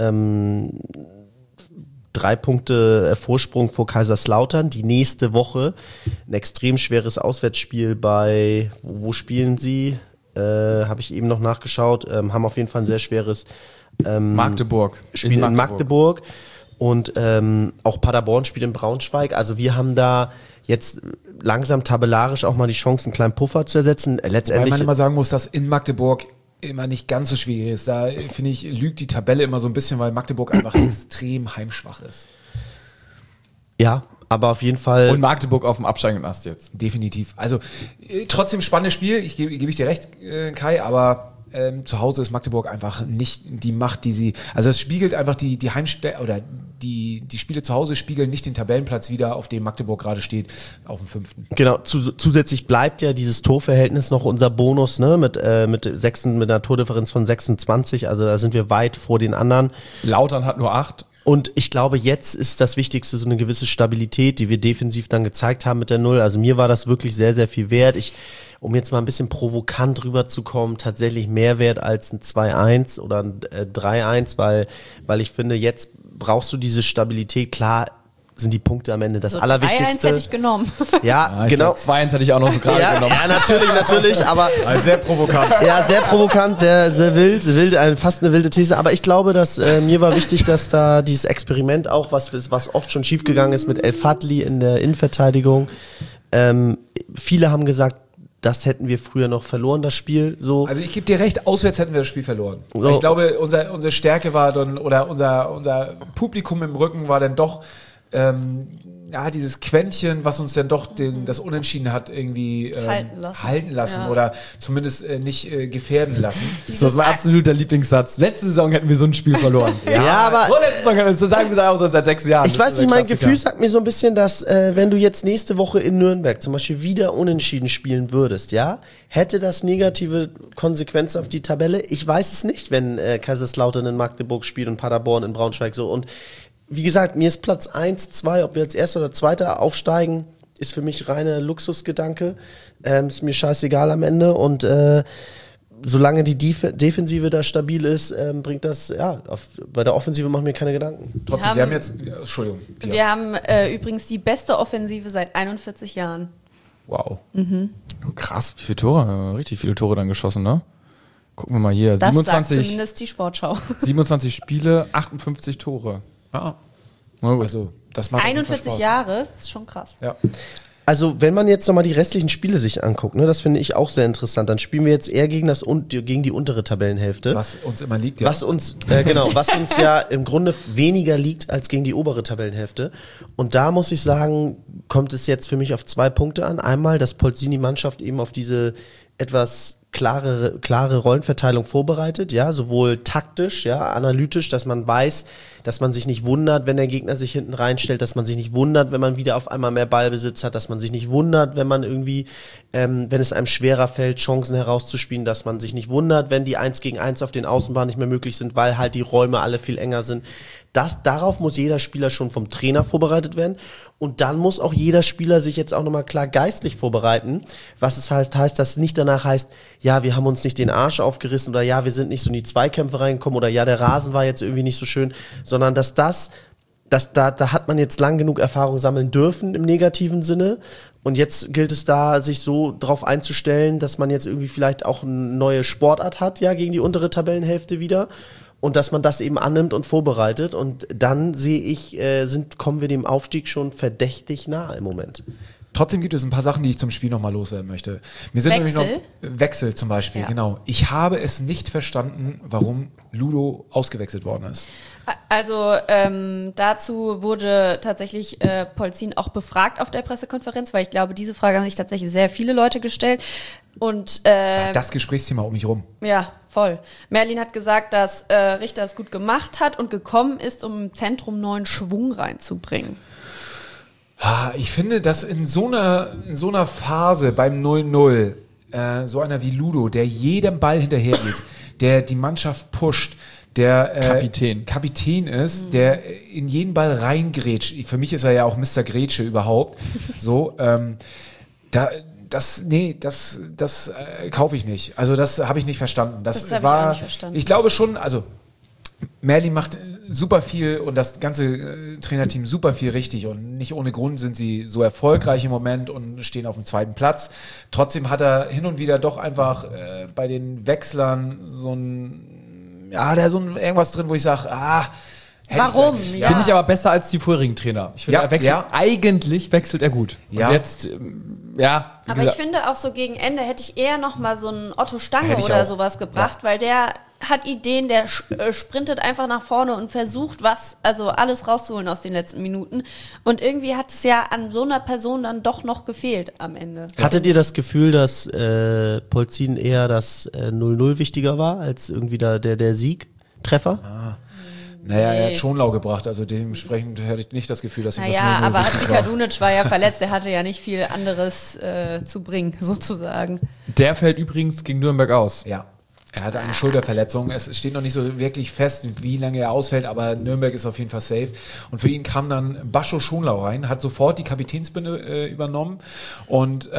E: 3 Punkte Vorsprung vor Kaiserslautern. Die nächste Woche ein extrem schweres Auswärtsspiel bei, wo spielen sie? Habe ich eben noch nachgeschaut. Haben auf jeden Fall ein sehr schweres
B: Magdeburg.
E: Spiel in Magdeburg. Und auch Paderborn spielt in Braunschweig. Also wir haben da jetzt langsam tabellarisch auch mal die Chance, einen kleinen Puffer zu ersetzen. Letztendlich,
A: weil man immer sagen muss, dass in Magdeburg immer nicht ganz so schwierig ist. Da, finde ich, lügt die Tabelle immer so ein bisschen, weil Magdeburg einfach extrem heimschwach ist.
E: Ja, aber auf jeden Fall.
B: Und Magdeburg auf dem absteigenden Ast jetzt.
A: Definitiv. Also trotzdem spannendes Spiel, gebe ich dir recht, Kai, aber zu Hause ist Magdeburg einfach nicht die Macht, die sie, also es spiegelt einfach die Heimspiele oder die Spiele zu Hause spiegeln nicht den Tabellenplatz wider, auf dem Magdeburg gerade steht, auf dem 5.
E: Genau, zusätzlich bleibt ja dieses Torverhältnis noch unser Bonus, ne, mit einer Tordifferenz von 26, also da sind wir weit vor den anderen.
B: Lautern hat nur 8.
E: Und ich glaube, jetzt ist das Wichtigste so eine gewisse Stabilität, die wir defensiv dann gezeigt haben mit der 0. Also mir war das wirklich sehr, sehr viel wert. Um jetzt mal ein bisschen provokant rüberzukommen, tatsächlich mehr wert als ein 2-1 oder ein 3-1, weil ich finde, jetzt brauchst du diese Stabilität. Klar sind die Punkte am Ende das Allerwichtigste.
C: 3-1 hätte ich genommen.
E: Ja, genau.
B: 2-1 hätte ich auch noch so gerade genommen.
E: Ja, natürlich, aber
A: sehr provokant.
E: ja, sehr provokant, sehr wild, fast eine wilde These. Aber ich glaube, dass mir war wichtig, dass da dieses Experiment auch, was oft schon schiefgegangen ist mit El Fadli in der Innenverteidigung. Viele haben gesagt, das hätten wir früher noch verloren, das Spiel. So.
A: Also ich gebe dir recht, auswärts hätten wir das Spiel verloren.
E: Oh.
A: Ich glaube, unsere Stärke war dann, oder unser Publikum im Rücken war dann doch dieses Quäntchen, was uns dann doch das Unentschieden hat irgendwie halten lassen
C: ja.
A: Oder zumindest nicht gefährden lassen.
B: Das ist mein absoluter Lieblingssatz. Letzte Saison hätten wir so ein Spiel verloren.
E: Ja, aber
B: Vorletzte Saison hätten wir sagen wir auch seit 6 Jahren.
E: ich weiß nicht, mein Gefühl sagt mir so ein bisschen, dass wenn du jetzt nächste Woche in Nürnberg zum Beispiel wieder unentschieden spielen würdest, ja, hätte das negative Konsequenzen auf die Tabelle? Ich weiß es nicht, wenn Kaiserslautern in Magdeburg spielt und Paderborn in Braunschweig so. Und wie gesagt, mir ist Platz 1, 2, ob wir als Erster oder Zweiter aufsteigen, ist für mich reiner Luxusgedanke. Ist mir scheißegal am Ende. Und solange die Defensive da stabil ist, bringt das, bei der Offensive machen wir keine Gedanken.
A: Trotzdem, wir haben jetzt, Entschuldigung. Pia.
C: Wir haben übrigens die beste Offensive seit 41 Jahren.
A: Wow.
B: Krass, wie viele Tore? Richtig viele Tore dann geschossen, ne? Gucken wir mal hier.
C: Das sagt zumindest die Sportschau.
B: 27 Spiele, 58 Tore.
A: Ja.
B: Also,
A: das macht
C: 41 Jahre, ist schon krass.
A: Ja.
E: Also, wenn man jetzt nochmal die restlichen Spiele sich anguckt, ne, das finde ich auch sehr interessant, dann spielen wir jetzt eher gegen die untere Tabellenhälfte.
A: Was uns immer liegt, ja.
E: Was uns ja im Grunde weniger liegt als gegen die obere Tabellenhälfte. Und da muss ich sagen, kommt es jetzt für mich auf 2 Punkte an. Einmal, dass Polzini-Mannschaft eben auf diese etwas klare Rollenverteilung vorbereitet, ja, sowohl taktisch, ja, analytisch, dass man weiß, dass man sich nicht wundert, wenn der Gegner sich hinten reinstellt, dass man sich nicht wundert, wenn man wieder auf einmal mehr Ballbesitz hat, dass man sich nicht wundert, wenn man irgendwie, wenn es einem schwerer fällt, Chancen herauszuspielen, dass man sich nicht wundert, wenn die 1 gegen 1 auf den Außenbahnen nicht mehr möglich sind, weil halt die Räume alle viel enger sind. Darauf muss jeder Spieler schon vom Trainer vorbereitet werden und dann muss auch jeder Spieler sich jetzt auch nochmal klar geistlich vorbereiten, was es heißt, dass es nicht danach heißt, ja, wir haben uns nicht den Arsch aufgerissen oder ja, wir sind nicht so in die Zweikämpfe reingekommen oder ja, der Rasen war jetzt irgendwie nicht so schön, sondern da hat man jetzt lang genug Erfahrung sammeln dürfen im negativen Sinne und jetzt gilt es da, sich so drauf einzustellen, dass man jetzt irgendwie vielleicht auch eine neue Sportart hat, ja, gegen die untere Tabellenhälfte wieder. Und dass man das eben annimmt und vorbereitet. Und dann sehe ich, kommen wir dem Aufstieg schon verdächtig nah im Moment.
A: Trotzdem gibt es ein paar Sachen, die ich zum Spiel nochmal loswerden möchte. Mir sind nämlich noch Wechsel zum Beispiel, genau. Ich habe es nicht verstanden, warum Ludo ausgewechselt worden ist.
C: Also dazu wurde tatsächlich Polzin auch befragt auf der Pressekonferenz, weil ich glaube, diese Frage haben sich tatsächlich sehr viele Leute gestellt. Und
A: das Gesprächsthema um mich rum.
C: Ja, voll. Merlin hat gesagt, dass Richter es gut gemacht hat und gekommen ist, um im Zentrum neuen Schwung reinzubringen.
A: Ich finde, dass in so einer Phase beim 0-0 so einer wie Ludo, der jedem Ball hinterhergeht, der die Mannschaft pusht, der Kapitän ist, der in jeden Ball reingrätscht. Für mich ist er ja auch Mr. Grätsche überhaupt. So, das kaufe ich nicht. Also das habe ich nicht verstanden. Das
C: habe ich auch nicht verstanden.
A: Ich glaube schon, also Merlin macht super viel und das ganze Trainerteam super viel richtig und nicht ohne Grund sind sie so erfolgreich im Moment und stehen auf dem 2. Platz. Trotzdem hat er hin und wieder doch einfach bei den Wechslern irgendwas drin, wo ich sage,
C: warum?
B: Ja. Finde ich aber besser als die vorherigen Trainer. Ich finde, eigentlich wechselt er gut.
A: Ja.
B: Und jetzt,
C: aber ich finde auch so gegen Ende hätte ich eher noch mal so einen Otto Stange oder sowas gebracht, weil der hat Ideen, der sprintet einfach nach vorne und versucht alles rauszuholen aus den letzten Minuten. Und irgendwie hat es ja an so einer Person dann doch noch gefehlt am Ende.
E: Hattet ihr das Gefühl, dass Polzin eher das 0-0 wichtiger war, als irgendwie der Siegtreffer?
A: Naja, er hat Schonlau gebracht, also dementsprechend hatte ich nicht das Gefühl, dass ihm das
C: Naja,
A: 0-0
C: aber
A: wichtig
C: Hatzi Kadunic war ja verletzt, er hatte ja nicht viel anderes zu bringen, sozusagen.
B: Der fällt übrigens gegen Nürnberg aus.
A: Ja, er hatte eine Schulterverletzung. Es steht noch nicht so wirklich fest, wie lange er ausfällt, aber Nürnberg ist auf jeden Fall safe. Und für ihn kam dann Bascho Schonlau rein, hat sofort die Kapitänsbinde übernommen. Und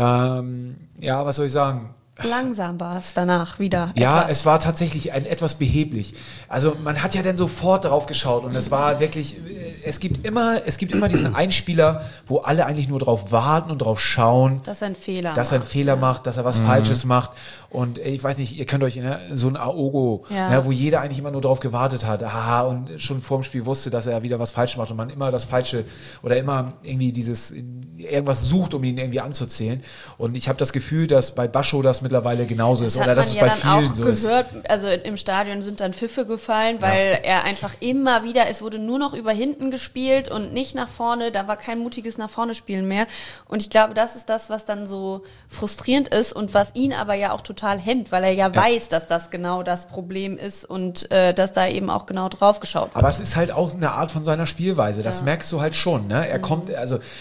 A: was soll ich sagen?
C: Langsam war es danach wieder.
A: Ja,
C: etwas.
A: es war tatsächlich etwas behäbig. Also man hat ja dann sofort drauf geschaut und es war wirklich, es gibt immer diesen Einspieler, wo alle eigentlich nur drauf warten und drauf schauen,
C: dass er einen Fehler
A: macht, dass er was Falsches macht. Und ich weiß nicht, ihr könnt euch so ein Aogo, wo jeder eigentlich immer nur drauf gewartet hat, und schon vor dem Spiel wusste, dass er wieder was falsch macht und man immer das Falsche oder immer irgendwie irgendwas sucht, um ihn irgendwie anzuzählen. Und ich habe das Gefühl, dass bei Bascho das mittlerweile genauso ist. Oder dass es bei vielen so ist.
C: Also im Stadion sind dann Pfiffe gefallen, weil er einfach immer wieder, es wurde nur noch über hinten gespielt und nicht nach vorne, da war kein mutiges nach vorne spielen mehr. Und ich glaube, das ist das, was dann so frustrierend ist und was ihn aber ja auch total hemmt, weil er weiß, dass das genau das Problem ist und dass da eben auch genau drauf geschaut wird.
A: Aber es ist halt auch eine Art von seiner Spielweise, das merkst du halt schon. Ne? Er kommt,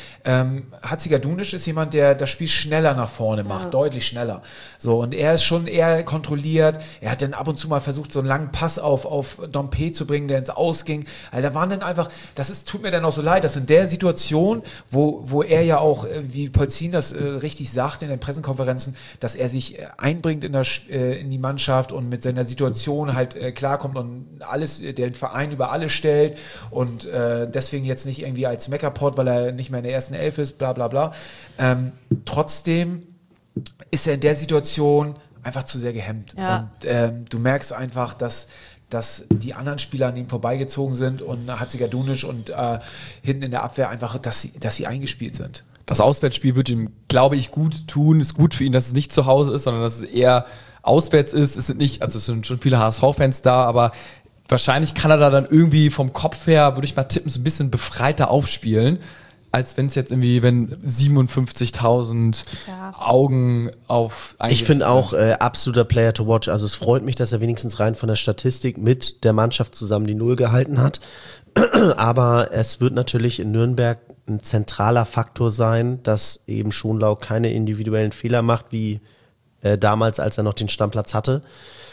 A: Hatzi Kadunic ist jemand, der das Spiel schneller nach vorne macht, deutlich schneller. So, und er ist schon eher kontrolliert. Er hat dann ab und zu mal versucht, so einen langen Pass auf Dompe zu bringen, der ins Ausging. Also da waren dann einfach, tut mir dann auch so leid, dass in der Situation, wo er ja auch, wie Polzin das richtig sagt in den Pressekonferenzen, dass er sich einbringt in die Mannschaft und mit seiner Situation halt klarkommt und den Verein über alles stellt und deswegen jetzt nicht irgendwie als Meckerpot, weil er nicht mehr in der ersten Elf ist, bla bla bla. Trotzdem ist er in der Situation einfach zu sehr gehemmt.
C: Ja.
A: Und du merkst einfach, dass die anderen Spieler an ihm vorbeigezogen sind und Hatzi Kadunic und hinten in der Abwehr einfach, dass sie eingespielt sind.
B: Das Auswärtsspiel wird ihm, glaube ich, gut tun. Ist gut für ihn, dass es nicht zu Hause ist, sondern dass es eher auswärts ist. Es sind schon viele HSV-Fans da, aber wahrscheinlich kann er da dann irgendwie vom Kopf her, würde ich mal tippen, so ein bisschen befreiter aufspielen, als wenn es jetzt irgendwie, wenn 57.000 Augen auf
E: Ich finde auch absoluter Player to watch. Also es freut mich, dass er wenigstens rein von der Statistik mit der Mannschaft zusammen die Null gehalten hat. Aber es wird natürlich in Nürnberg ein zentraler Faktor sein, dass eben Schonlau keine individuellen Fehler macht, wie damals, als er noch den Stammplatz hatte.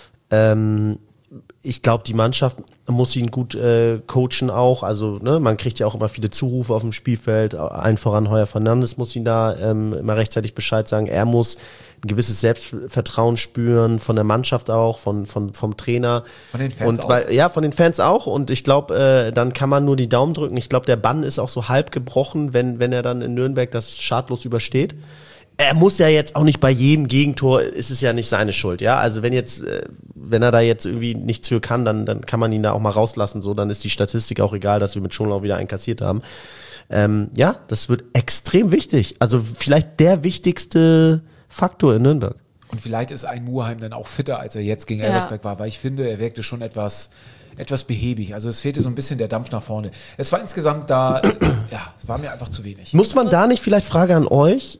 E: Ich glaube, die Mannschaft muss ihn gut coachen auch. Also man kriegt ja auch immer viele Zurufe auf dem Spielfeld. Allen voran Heuer Fernandes muss ihn da immer rechtzeitig Bescheid sagen. Er muss ein gewisses Selbstvertrauen spüren, von der Mannschaft auch, vom Trainer.
A: Von den Fans auch.
E: Von den Fans auch. Und ich glaube, dann kann man nur die Daumen drücken. Ich glaube, der Bann ist auch so halb gebrochen, wenn er dann in Nürnberg das schadlos übersteht. Er muss ja jetzt auch nicht bei jedem Gegentor, ist es ja nicht seine Schuld, ja. Also wenn er da jetzt irgendwie nichts für kann, dann kann man ihn da auch mal rauslassen, so, dann ist die Statistik auch egal, dass wir mit Schonlau wieder einen kassiert haben. Das wird extrem wichtig. Also vielleicht der wichtigste Faktor in Nürnberg.
A: Und vielleicht ist ein Muheim dann auch fitter, als er jetzt gegen Elversberg war, weil ich finde, er wirkte schon etwas behäbig. Also es fehlte so ein bisschen der Dampf nach vorne. Es war insgesamt es war mir einfach zu wenig.
E: Muss man da nicht, vielleicht Frage an euch,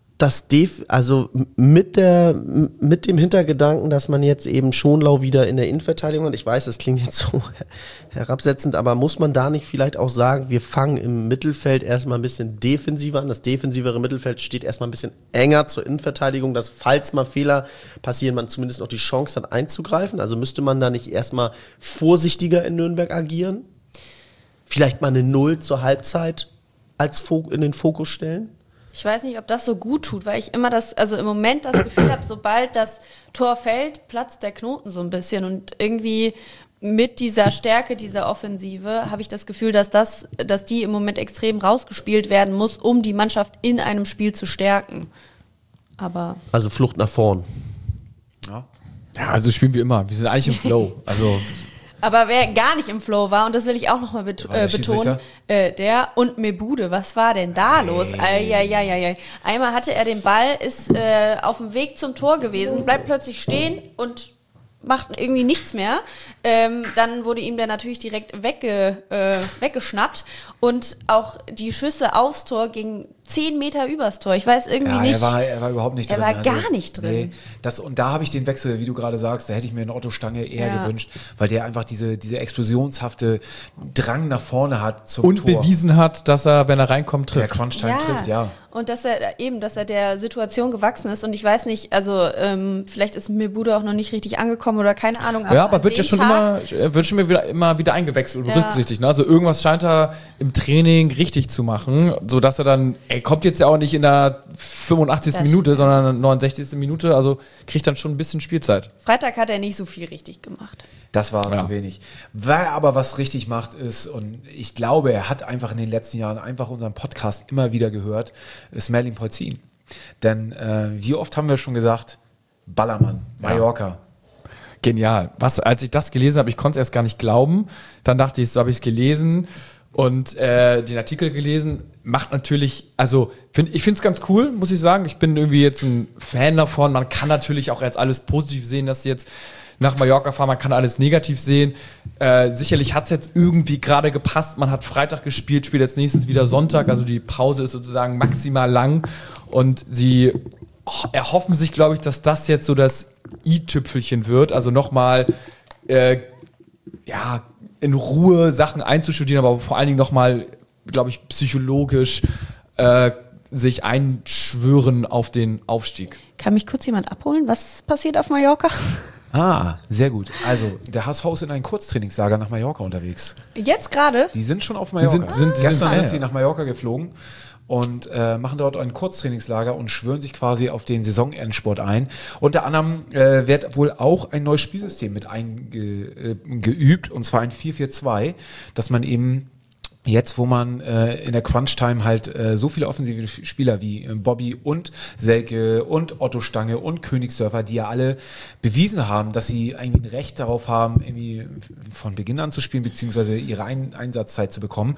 E: mit dem Hintergedanken, dass man jetzt eben Schonlau wieder in der Innenverteidigung hat, ich weiß, das klingt jetzt so herabsetzend, aber muss man da nicht vielleicht auch sagen, wir fangen im Mittelfeld erstmal ein bisschen defensiver an, das defensivere Mittelfeld steht erstmal ein bisschen enger zur Innenverteidigung, dass falls mal Fehler passieren, man zumindest noch die Chance hat einzugreifen, also müsste man da nicht erstmal vorsichtiger in Nürnberg agieren? Vielleicht mal eine 0 zur Halbzeit in den Fokus stellen?
C: Ich weiß nicht, ob das so gut tut, weil ich immer im Moment das Gefühl habe, sobald das Tor fällt, platzt der Knoten so ein bisschen und irgendwie mit dieser Stärke dieser Offensive habe ich das Gefühl, dass die im Moment extrem rausgespielt werden muss, um die Mannschaft in einem Spiel zu stärken.
E: Also Flucht nach vorn.
B: Ja, also spielen wir immer. Wir sind eigentlich im Flow.
C: Aber wer gar nicht im Flow war, und das will ich auch nochmal betonen, der und Mebude, was war denn da los? Einmal hatte er den Ball, ist auf dem Weg zum Tor gewesen, bleibt plötzlich stehen und macht irgendwie nichts mehr. Dann wurde ihm der natürlich direkt weggeschnappt und auch die Schüsse aufs Tor gingen 10 Meter übers Tor. Ich weiß irgendwie nicht.
A: Er war überhaupt nicht drin.
C: Er war gar nicht drin.
A: Nee, und da habe ich den Wechsel, wie du gerade sagst, da hätte ich mir einen Otto Stange eher gewünscht, weil der einfach diese explosionshafte Drang nach vorne hat zum
B: und
A: Tor.
B: bewiesen hat, dass er, wenn er reinkommt, trifft.
A: Der Crunch-Time trifft, ja.
C: Und dass er der Situation gewachsen ist. Und ich weiß nicht, also vielleicht ist Mebude auch noch nicht richtig angekommen oder keine Ahnung.
B: Aber wird ja schon immer wieder eingewechselt und berücksichtigt. Ne? Also irgendwas scheint er im Training richtig zu machen, sodass er dann, kommt jetzt ja auch nicht in der 85. Minute, sondern 69. Minute, also kriegt dann schon ein bisschen Spielzeit.
C: Freitag hat er nicht so viel richtig gemacht.
A: Das war zu wenig. Wer aber was richtig macht ist, und ich glaube, er hat einfach in den letzten Jahren einfach unseren Podcast immer wieder gehört, ist Merlin Polzin. Denn wie oft haben wir schon gesagt, Ballermann, Mallorca.
B: Genial. Als ich das gelesen habe, ich konnte es erst gar nicht glauben. Dann dachte ich, so habe ich es gelesen und den Artikel gelesen. Macht natürlich, also ich finde es ganz cool, muss ich sagen. Ich bin irgendwie jetzt ein Fan davon. Man kann natürlich auch jetzt alles positiv sehen, dass sie jetzt nach Mallorca fahren, man kann alles negativ sehen. Sicherlich hat es jetzt irgendwie gerade gepasst. Man hat Freitag gespielt, spielt jetzt nächstes wieder Sonntag. Also die Pause ist sozusagen maximal lang. Und sie erhoffen sich, glaube ich, dass das jetzt so das i-Tüpfelchen wird. Also nochmal in Ruhe Sachen einzustudieren, aber vor allen Dingen nochmal, glaube ich, psychologisch sich einschwören auf den Aufstieg.
C: Kann mich kurz jemand abholen? Was passiert auf Mallorca?
A: Sehr gut. Also, der HSV ist in ein Kurztrainingslager nach Mallorca unterwegs.
C: Jetzt gerade?
A: Die sind schon auf Mallorca. Gestern sind sie nach Mallorca geflogen und machen dort ein Kurztrainingslager und schwören sich quasi auf den Saisonendsport ein. Unter anderem wird wohl auch ein neues Spielsystem mit eingeübt, und zwar ein 4-4-2, dass man eben jetzt, wo man in der Crunch-Time halt so viele offensive Spieler wie Bobby und Selke und Otto Stange und Königsdörfer, die ja alle bewiesen haben, dass sie eigentlich ein Recht darauf haben, irgendwie von Beginn an zu spielen, beziehungsweise ihre Einsatzzeit zu bekommen,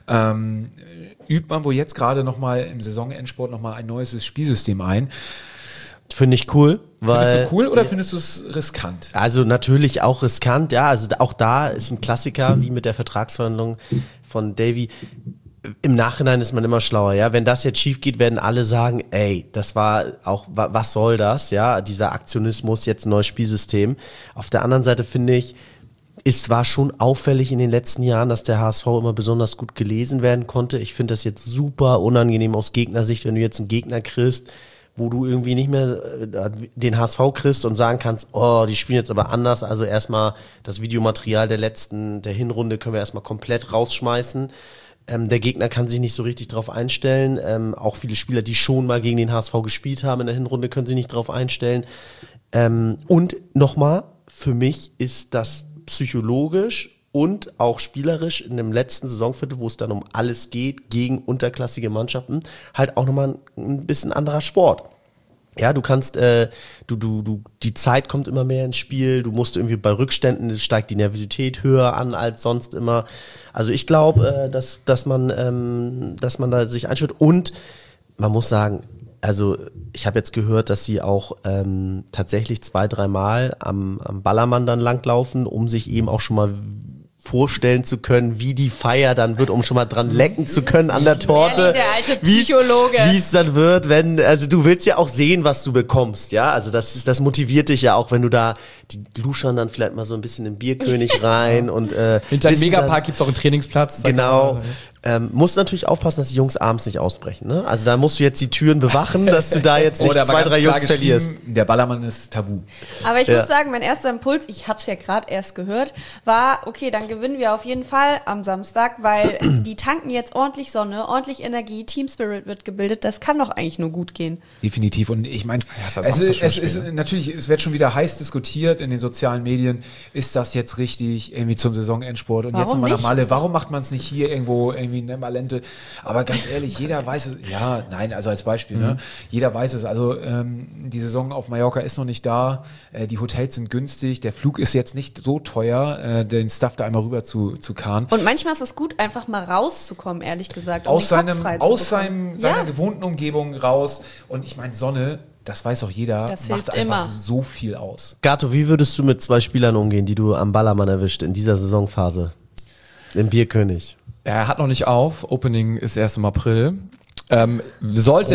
A: übt man wohl jetzt gerade nochmal im Saisonendsport nochmal ein neues Spielsystem ein.
E: Finde ich cool.
A: Findest du cool oder findest du es riskant?
E: Also natürlich auch riskant, ja. Also auch da ist ein Klassiker, wie mit der Vertragsverhandlung von Davy. Im Nachhinein ist man immer schlauer, ja. Wenn das jetzt schief geht, werden alle sagen, das war auch, was soll das, ja? Dieser Aktionismus, jetzt ein neues Spielsystem. Auf der anderen Seite finde ich, es war schon auffällig in den letzten Jahren, dass der HSV immer besonders gut gelesen werden konnte. Ich finde das jetzt super unangenehm aus Gegnersicht, wenn du jetzt einen Gegner kriegst, wo du irgendwie nicht mehr den HSV kriegst und sagen kannst, die spielen jetzt aber anders, also erstmal das Videomaterial der Hinrunde können wir erstmal komplett rausschmeißen. Der Gegner kann sich nicht so richtig drauf einstellen. Auch viele Spieler, die schon mal gegen den HSV gespielt haben in der Hinrunde, können sich nicht drauf einstellen. Und nochmal, für mich ist das psychologisch und auch spielerisch in dem letzten Saisonviertel, wo es dann um alles geht, gegen unterklassige Mannschaften, halt auch nochmal ein bisschen anderer Sport. Ja, du kannst, die Zeit kommt immer mehr ins Spiel, du musst irgendwie bei Rückständen, steigt die Nervosität höher an als sonst immer. Also ich glaube, dass man da sich einschüttet, und man muss sagen, also ich habe jetzt gehört, dass sie auch tatsächlich 2-3 Mal am Ballermann dann langlaufen, um sich eben auch schon mal vorstellen zu können, wie die Feier dann wird, um schon mal dran lecken zu können an der Torte.
C: Der alte Psychologe.
E: Wie es dann wird, also du willst ja auch sehen, was du bekommst, ja, also das motiviert dich ja auch, wenn du da, die luschern dann vielleicht mal so ein bisschen in Bierkönig rein und
B: hinter dem Megapark gibt's auch einen Trainingsplatz.
E: Genau. Musst natürlich aufpassen, dass die Jungs abends nicht ausbrechen, ne? Also da musst du jetzt die Türen bewachen, dass du da jetzt nicht 2-3 Jungs verlierst.
A: Der Ballermann ist tabu.
C: Aber ich muss sagen, mein erster Impuls, ich habe es ja gerade erst gehört, war, okay, dann gewinnen wir auf jeden Fall am Samstag, weil die tanken jetzt ordentlich Sonne, ordentlich Energie, Team Spirit wird gebildet, das kann doch eigentlich nur gut gehen.
A: Definitiv, und ich meine, es ist natürlich, es wird schon wieder heiß diskutiert in den sozialen Medien, ist das jetzt richtig, irgendwie zum Saisonendsport, und jetzt nochmal nach Malle, warum macht man es nicht hier irgendwo irgendwie in der Malente? Aber ganz ehrlich, jeder weiß es, also als Beispiel, ne? Jeder weiß es, also die Saison auf Mallorca ist noch nicht da, die Hotels sind günstig, der Flug ist jetzt nicht so teuer, den Stuff da einmal rüber zu karren.
C: Und manchmal ist es gut, einfach mal rauszukommen, ehrlich gesagt.
A: Aus seiner gewohnten Umgebung raus, und ich meine, Sonne, das weiß auch jeder,
C: Das
A: macht
C: hilft
A: einfach
C: immer.
A: so viel aus.
E: Gato, wie würdest du mit 2 Spielern umgehen, die du am Ballermann erwischt in dieser Saisonphase? Im Bierkönig.
B: Er hat noch nicht auf. Opening ist erst im April. Sollte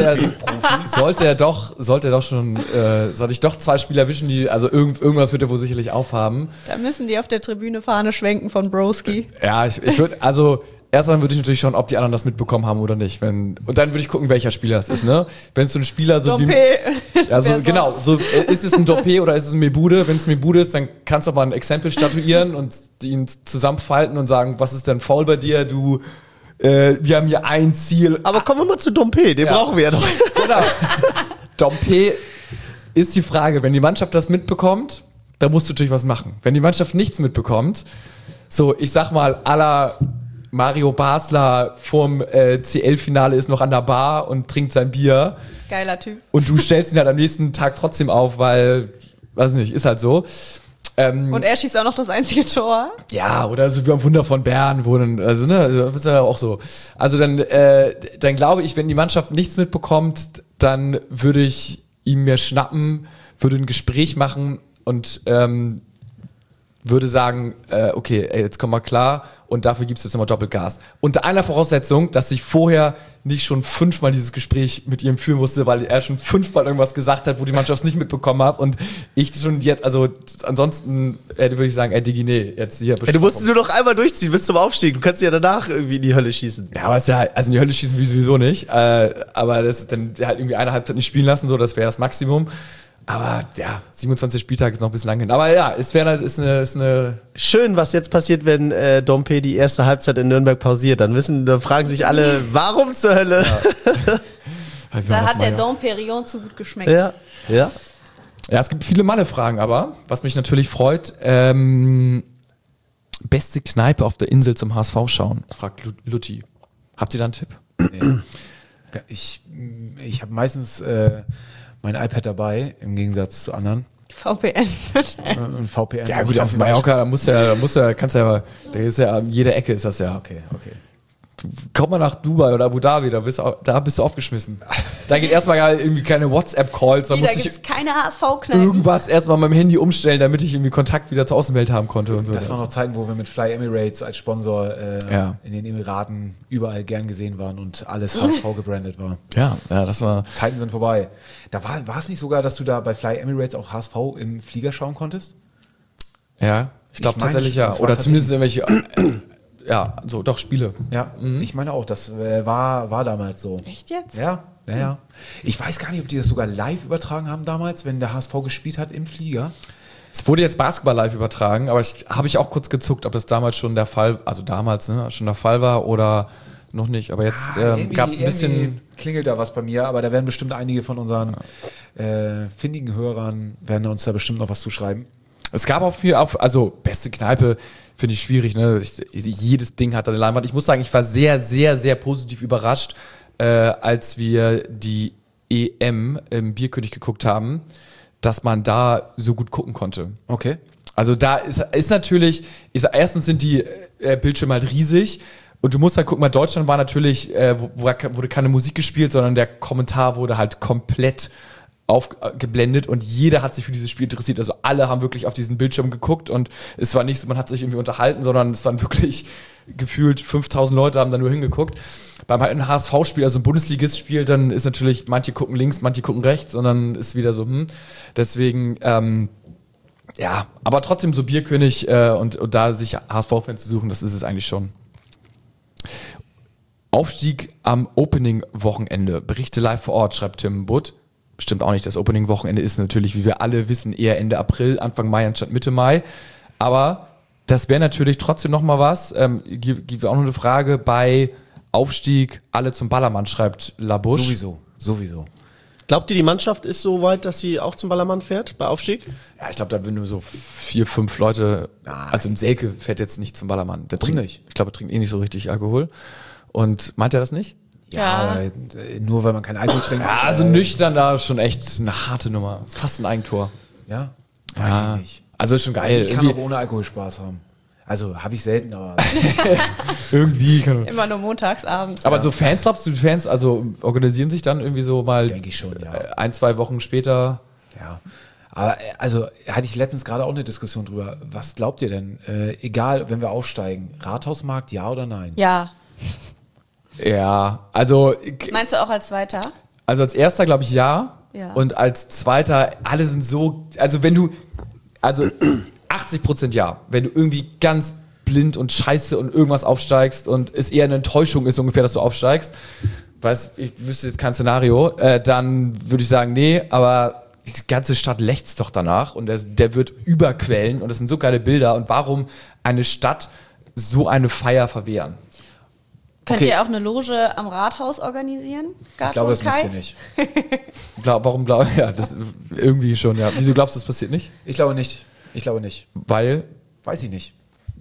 B: ich doch 2 Spieler erwischen, die, also irgendwas wird er wohl sicherlich aufhaben.
C: Da müssen die auf der Tribüne Fahne schwenken von Broski.
B: Ja, ich würde, also erstmal würde ich natürlich schauen, ob die anderen das mitbekommen haben oder nicht. Und dann würde ich gucken, welcher Spieler es ist, ne? Wenn es so ein Spieler so
C: Dompe.
B: Also
C: Wer
B: genau,
C: sonst?
B: so ist es ein Dompe oder ist es ein Mebude? Wenn es Mebude ist, dann kannst du auch mal ein Exempel statuieren und ihn zusammenfalten und sagen, was ist denn faul bei dir? Wir haben hier ein Ziel.
E: Aber kommen wir mal zu Dompe, den brauchen wir ja noch.
B: Genau. Dompe ist die Frage, wenn die Mannschaft das mitbekommt, dann musst du natürlich was machen. Wenn die Mannschaft nichts mitbekommt, so ich sag mal, à la Mario Basler vorm CL-Finale ist noch an der Bar und trinkt sein Bier
C: Geiler Typ.
B: und du stellst ihn halt am nächsten Tag trotzdem auf, weil, weiß nicht, ist halt so.
C: Und er schießt auch noch das einzige Tor.
B: Ja, oder so wie am Wunder von Bern, wo dann, also ne, also ist ja auch so. Also dann glaube ich, wenn die Mannschaft nichts mitbekommt, dann würde ich ihn mir schnappen, würde ein Gespräch machen und würde sagen, okay, jetzt komm mal klar und dafür gibt's jetzt nochmal Doppelgas. Unter einer Voraussetzung, dass ich vorher nicht schon 5-mal dieses Gespräch mit ihm führen musste, weil er schon 5-mal irgendwas gesagt hat, wo die Mannschaft es nicht mitbekommen hat und ich schon jetzt, also ansonsten würde ich sagen, Digi, nee, jetzt hier
E: Du musst nur noch einmal durchziehen bis zum Aufstieg. Du kannst ja danach irgendwie in die Hölle schießen.
B: Ja, aber ist ja, also in die Hölle schießen wir sowieso nicht, aber das ist dann halt irgendwie eine Halbzeit nicht spielen lassen, so, das wäre das Maximum. Aber ja, 27 Spieltage ist noch ein bisschen lang hin. Aber ja, ist eine
E: Schön, was jetzt passiert, wenn Dompe die erste Halbzeit in Nürnberg pausiert. Da fragen sich alle, warum zur Hölle?
C: Da hat der Dom Perignon zu gut geschmeckt.
E: Ja.
B: Ja, es gibt viele Malle-Fragen, aber was mich natürlich freut, beste Kneipe auf der Insel zum HSV schauen, fragt Lutti. Habt ihr da einen Tipp?
A: Nee. Ich habe meistens mein iPad dabei, im Gegensatz zu anderen.
C: VPN.
A: Und VPN.
B: Ja gut, auf Mallorca, da ist ja an jeder Ecke ist das ja.
A: Okay.
B: Komm mal nach Dubai oder Abu Dhabi, da bist du aufgeschmissen. Da geht erstmal ja irgendwie keine WhatsApp-Calls, da
C: Da
B: muss
C: gibt
B: ich
C: es keine HSV-Kneipen.
B: irgendwas erstmal mit dem Handy umstellen, damit ich irgendwie Kontakt wieder zur Außenwelt haben konnte und so.
A: Das waren noch Zeiten, wo wir mit Fly Emirates als Sponsor
B: Ja.
A: in den Emiraten überall gern gesehen waren und alles HSV gebrandet war.
B: ja, das war.
A: Zeiten sind vorbei. Da war es nicht sogar, dass du da bei Fly Emirates auch HSV im Flieger schauen konntest?
B: Ja, ich glaube
A: Ich meine,
B: tatsächlich ja.
A: das war
B: Oder zumindest irgendwelche, ja, so doch Spiele.
A: Ja, ich meine auch, das war damals so.
C: Echt jetzt?
A: Ja. Ich weiß gar nicht, ob die das sogar live übertragen haben damals, wenn der HSV gespielt hat im Flieger.
B: Es wurde jetzt Basketball live übertragen, aber habe ich auch kurz gezuckt, ob das damals schon der Fall, also damals schon der Fall war oder noch nicht. Aber jetzt gab es ein bisschen.
A: Klingelt da was bei mir, aber da werden bestimmt einige von unseren findigen Hörern, werden uns da bestimmt noch was zuschreiben.
B: Es gab auch viel, also beste Kneipe finde ich schwierig, ne? Jedes Ding hat eine Leinwand. Ich muss sagen, ich war sehr, sehr, sehr positiv überrascht, als wir die EM im Bierkönig geguckt haben, dass man da so gut gucken konnte.
A: Okay.
B: Also da ist natürlich, erstens sind die Bildschirme halt riesig und du musst halt gucken, weil Deutschland war natürlich, wurde keine Musik gespielt, sondern der Kommentar wurde halt komplett aufgeblendet und jeder hat sich für dieses Spiel interessiert. Also alle haben wirklich auf diesen Bildschirm geguckt und es war nicht so, man hat sich irgendwie unterhalten, sondern es waren wirklich gefühlt 5000 Leute haben da nur hingeguckt. Beim halt ein HSV-Spiel, also ein Bundesligist-Spiel, dann ist natürlich, manche gucken links, manche gucken rechts und dann ist wieder so, Deswegen, ja, aber trotzdem so Bierkönig und da sich HSV-Fans zu suchen, das ist es eigentlich schon. Aufstieg am Opening-Wochenende. Berichte live vor Ort, schreibt Tim Butt. Stimmt auch nicht, das Opening-Wochenende ist natürlich, wie wir alle wissen, eher Ende April, Anfang Mai anstatt Mitte Mai. Aber das wäre natürlich trotzdem nochmal was. Gibt auch noch eine Frage bei Aufstieg, alle zum Ballermann, schreibt Labusch.
A: Sowieso.
E: Glaubt ihr, die Mannschaft ist so weit, dass sie auch zum Ballermann fährt bei Aufstieg?
B: Ja, ich glaube, da würden nur so 4, 5 Leute, also ein Selke fährt jetzt nicht zum Ballermann. Der trinkt
A: nicht?
B: Ich glaube, er trinkt nicht so richtig Alkohol. Und meint er das nicht?
C: Ja.
A: Nur weil man keinen Alkohol trinkt.
B: Ja, also nüchtern da schon echt eine harte Nummer. Ist fast ein Eigentor.
A: Ja, weiß ich nicht.
B: Also ist schon geil.
A: Ich kann auch ohne Alkohol Spaß haben. Also habe ich selten, aber
B: irgendwie.
C: Immer nur montags abends.
B: Aber so Fans, glaubst du, die Fans, also organisieren sich dann irgendwie so mal
A: Denke ich schon, ja.
B: 1-2 Wochen später?
A: Ja. Aber also hatte ich letztens gerade auch eine Diskussion drüber. Was glaubt ihr denn? Egal, wenn wir aufsteigen, Rathausmarkt, ja oder nein?
C: Ja.
B: Ja, also
C: Meinst du auch als Zweiter?
B: als erster glaube ich ja.
C: Ja.
B: Und als zweiter, alle sind so, also 80% ja. Wenn du irgendwie ganz blind und scheiße und irgendwas aufsteigst und es eher eine Enttäuschung ist ungefähr, dass du aufsteigst, ich wüsste jetzt kein Szenario, dann würde ich sagen, nee, aber die ganze Stadt lechzt doch danach und der wird überquellen und das sind so geile Bilder und warum eine Stadt so eine Feier verwehren?
C: Könnt
A: Okay.
C: ihr auch eine Loge am Rathaus organisieren?
A: Ich glaube, das müsst ihr nicht.
B: Warum ja, das irgendwie schon, ja. Wieso glaubst du, das passiert nicht?
A: Ich glaube nicht.
B: Weil?
A: Weiß ich nicht.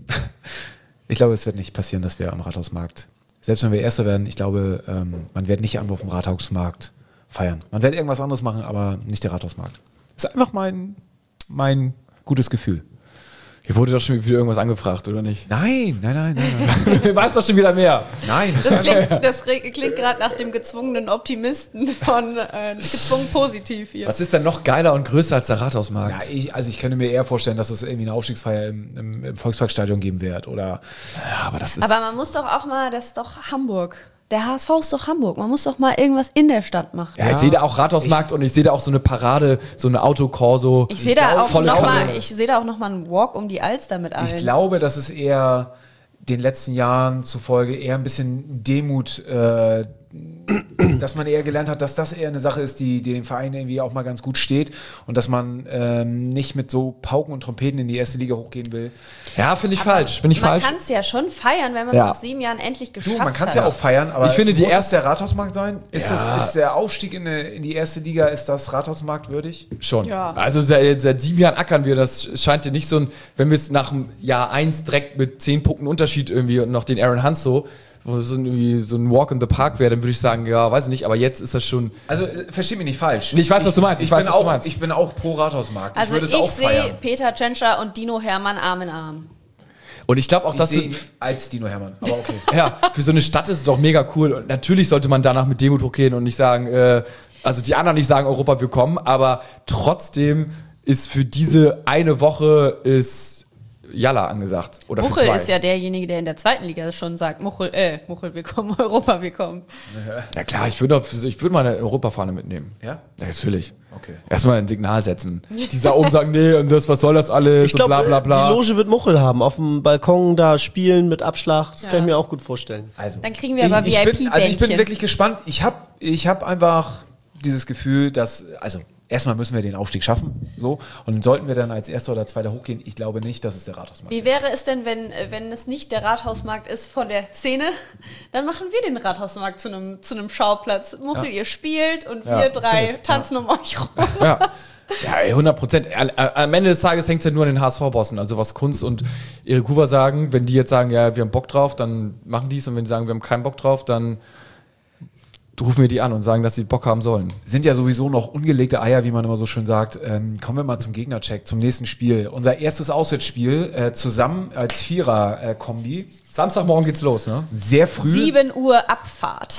A: Ich glaube, es wird nicht passieren, dass wir am Rathausmarkt, selbst wenn wir Erster werden, ich glaube, man wird nicht auf dem Rathausmarkt feiern. Man wird irgendwas anderes machen, aber nicht der Rathausmarkt. Das ist einfach mein gutes Gefühl.
B: Hier wurde doch schon wieder irgendwas angefragt, oder nicht?
A: Nein.
B: Du weißt doch schon wieder mehr.
A: Nein,
C: Das klingt gerade nach dem gezwungenen Optimisten von gezwungen positiv hier.
B: Was ist denn noch geiler und größer als der Rathausmarkt?
A: ja, ich könnte mir eher vorstellen, dass es irgendwie eine Aufstiegsfeier im Volksparkstadion geben wird. Oder
B: Ja, aber das ist...
C: Aber man muss doch auch mal, das ist doch Hamburg. Der HSV ist doch Hamburg. Man muss doch mal irgendwas in der Stadt machen.
B: ja, ich sehe da auch Rathausmarkt und ich sehe da auch so eine Parade, so eine Autokorso.
C: Ich sehe da,
B: volle Kanone.
C: auch noch mal einen Walk um die Alster mit allen.
A: ich glaube, dass es eher den letzten Jahren zufolge eher ein bisschen Demut, dass man eher gelernt hat, dass das eher eine Sache ist, die dem Verein irgendwie auch mal ganz gut steht und dass man nicht mit so Pauken und Trompeten in die erste Liga hochgehen will.
B: Ja, finde ich falsch.
C: Man kann es ja schon feiern, wenn man es
B: Ja.
C: nach 7 Jahren endlich geschafft
A: Man kann es
C: hat.
A: ja auch feiern, aber
B: Ich finde, die
A: muss es
B: erste-
A: der Rathausmarkt sein? Ist
B: Ja.
A: ist der Aufstieg in die erste Liga, ist das Rathausmarkt würdig?
B: Schon.
C: Ja.
B: Also seit 7 Jahren ackern wir, das scheint ja nicht so ein, wenn wir es nach dem Jahr 1 direkt mit 10 Punkten Unterschied irgendwie und noch den Aaron Hunt wo so ein Walk in the Park wäre, dann würde ich sagen, ja, weiß ich nicht, aber jetzt ist das schon...
A: Also, versteh mich nicht falsch.
B: Nee, ich weiß, was du meinst. Ich weiß, was du meinst.
A: Ich bin auch pro Rathausmarkt.
C: Also
A: würde es auch
C: ich sehe
A: feiern.
C: Peter Tschentscher und Dino Hermann Arm in Arm.
B: Und ich glaube auch,
A: Ich
B: dass
A: sehe ihn als Dino Hermann, aber okay.
B: ja, für so eine Stadt ist es doch mega cool. Und natürlich sollte man danach mit Demut hochgehen und nicht sagen, also die anderen nicht sagen, Europa willkommen, aber trotzdem ist für diese eine Woche ist Jalla angesagt. Oder
C: Muchel
B: für 2.
C: ist ja derjenige, der in der zweiten Liga schon sagt, Muchel, willkommen, Europa, willkommen.
B: Ja klar, ich würde mal eine Europafahne mitnehmen.
A: Ja?
B: Ja, natürlich.
A: Okay.
B: Erstmal ein Signal setzen. Die da oben sagen, nee, und das, was soll das alles?
E: Ich glaube,
B: und bla bla bla.
E: die Loge wird Muchel haben, auf dem Balkon da spielen mit Abschlag. Das kann ich mir auch gut vorstellen.
A: Also,
C: Dann kriegen wir aber
A: ich bin
C: VIP-Bändchen.
A: wirklich gespannt. Ich hab einfach dieses Gefühl, dass, also erstmal müssen wir den Aufstieg schaffen, so, und sollten wir dann als Erster oder Zweiter hochgehen, ich glaube nicht, dass es der Rathausmarkt
C: Wie wäre es denn, wenn es nicht der Rathausmarkt ist von der Szene? Dann machen wir den Rathausmarkt zu einem Schauplatz. Muchel, ihr spielt und wir
B: Ja,
C: drei
B: safe,
C: tanzen um euch rum.
B: Ja. Ja, ey, 100%. Am Ende des Tages hängt es ja nur an den HSV-Bossen. Also was Kunz und Erik Hoover sagen, wenn die jetzt sagen, ja, wir haben Bock drauf, dann machen die es. Und wenn die sagen, wir haben keinen Bock drauf, dann rufen wir die an und sagen, dass sie Bock haben sollen.
A: Sind ja sowieso noch ungelegte Eier, wie man immer so schön sagt. Kommen wir mal zum Gegnercheck, zum nächsten Spiel. Unser erstes Auswärtsspiel zusammen als Vierer-Kombi.
B: Samstagmorgen geht's los, ne?
A: Sehr früh.
C: 7 Uhr Abfahrt.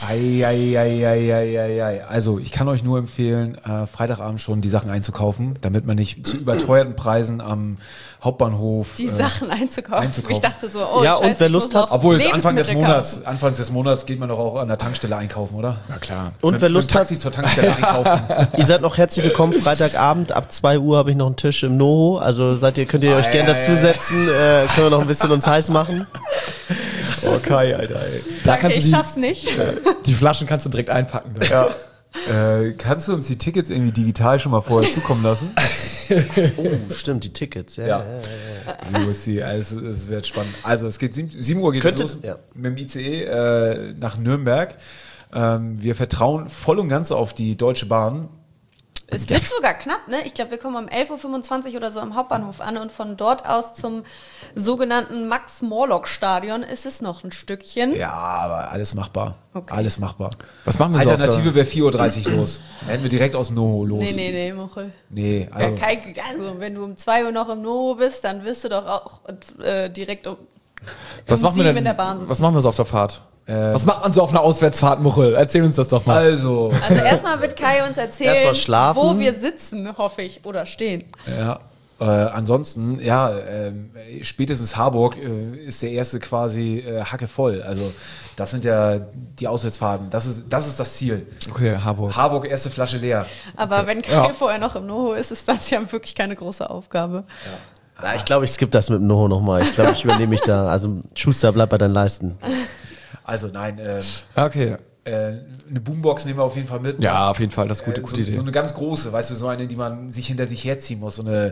A: Ei. Also ich kann euch nur empfehlen, Freitagabend schon die Sachen einzukaufen, damit man nicht zu überteuerten Preisen am Hauptbahnhof
C: Die Sachen einzukaufen.
A: einzukaufen.
C: Ich dachte so, oh,
E: Ja,
C: scheiße,
E: und wer
C: ich
E: Lust
C: muss
E: hat-
C: noch
A: Obwohl es Anfang des
C: Lebensmittel kaufen.
A: Monats geht man doch auch an der Tankstelle einkaufen, oder? Ja klar.
E: Und wer Lust
A: mit dem Taxi
E: hat-
A: zur Tankstelle einkaufen.
E: Ihr seid noch herzlich willkommen. Freitagabend ab 2 Uhr habe ich noch einen Tisch im Noho. Also könnt ihr euch gerne dazusetzen. Können wir noch ein bisschen uns heiß machen.
A: Okay, Alter. Ey.
B: Da
C: Danke,
B: kannst
C: ich
B: du
C: schaff's nicht.
B: die Flaschen kannst du direkt einpacken.
A: Ja. Kannst du uns die Tickets irgendwie digital schon mal vorher zukommen lassen?
E: Oh, stimmt, die Tickets. Ja.
A: Lucy, also es wird spannend. Also es geht 7 Uhr geht
E: Könnte-
A: es los
E: ja.
A: mit dem ICE nach Nürnberg. Wir vertrauen voll und ganz auf die Deutsche Bahn.
C: Es wird sogar knapp, ne? Ich glaube, wir kommen um 11.25 Uhr oder so am Hauptbahnhof an und von dort aus zum sogenannten Max-Morlock-Stadion ist es noch ein Stückchen.
A: Ja, aber alles machbar.
C: Okay.
A: Alles machbar.
B: Was machen wir so
A: Alternative wäre 4.30 Uhr los. Dann hätten wir direkt aus dem Noho los.
C: Nee, Muchel.
A: Nee,
C: Ja,
A: also,
C: also, wenn du um 2 Uhr noch im Noho bist, dann wirst du doch auch direkt um...
B: Was machen wir denn?
C: in der Bahn sitzen.
B: Was machen wir so auf der Fahrt? Was macht man so auf einer Auswärtsfahrt, Muchel? Erzähl uns das doch mal.
A: Also,
C: Also erstmal wird Kai uns erzählen,
E: Erstmal schlafen.
C: wo wir sitzen, hoffe ich, oder stehen.
A: ja. Ansonsten, ja, spätestens Harburg ist der erste quasi Hacke voll. Also das sind ja die Auswärtsfahrten. Das ist das Ziel.
B: Okay, Harburg.
A: Harburg, erste Flasche leer.
C: Aber wenn Kai vorher noch im Noho ist, ist das ja wirklich keine große Aufgabe.
E: Na, ich glaube, ich skippe das mit dem Noho nochmal. Ich glaube, ich übernehme mich da. Also Schuster, bleib bei deinen Leisten.
A: Also nein,
B: Okay.
A: eine Boombox nehmen wir auf jeden Fall mit.
B: Ja, auf jeden Fall, das ist eine gute Idee.
A: So eine ganz große, weißt du, so eine, die man sich hinter sich herziehen muss. So eine,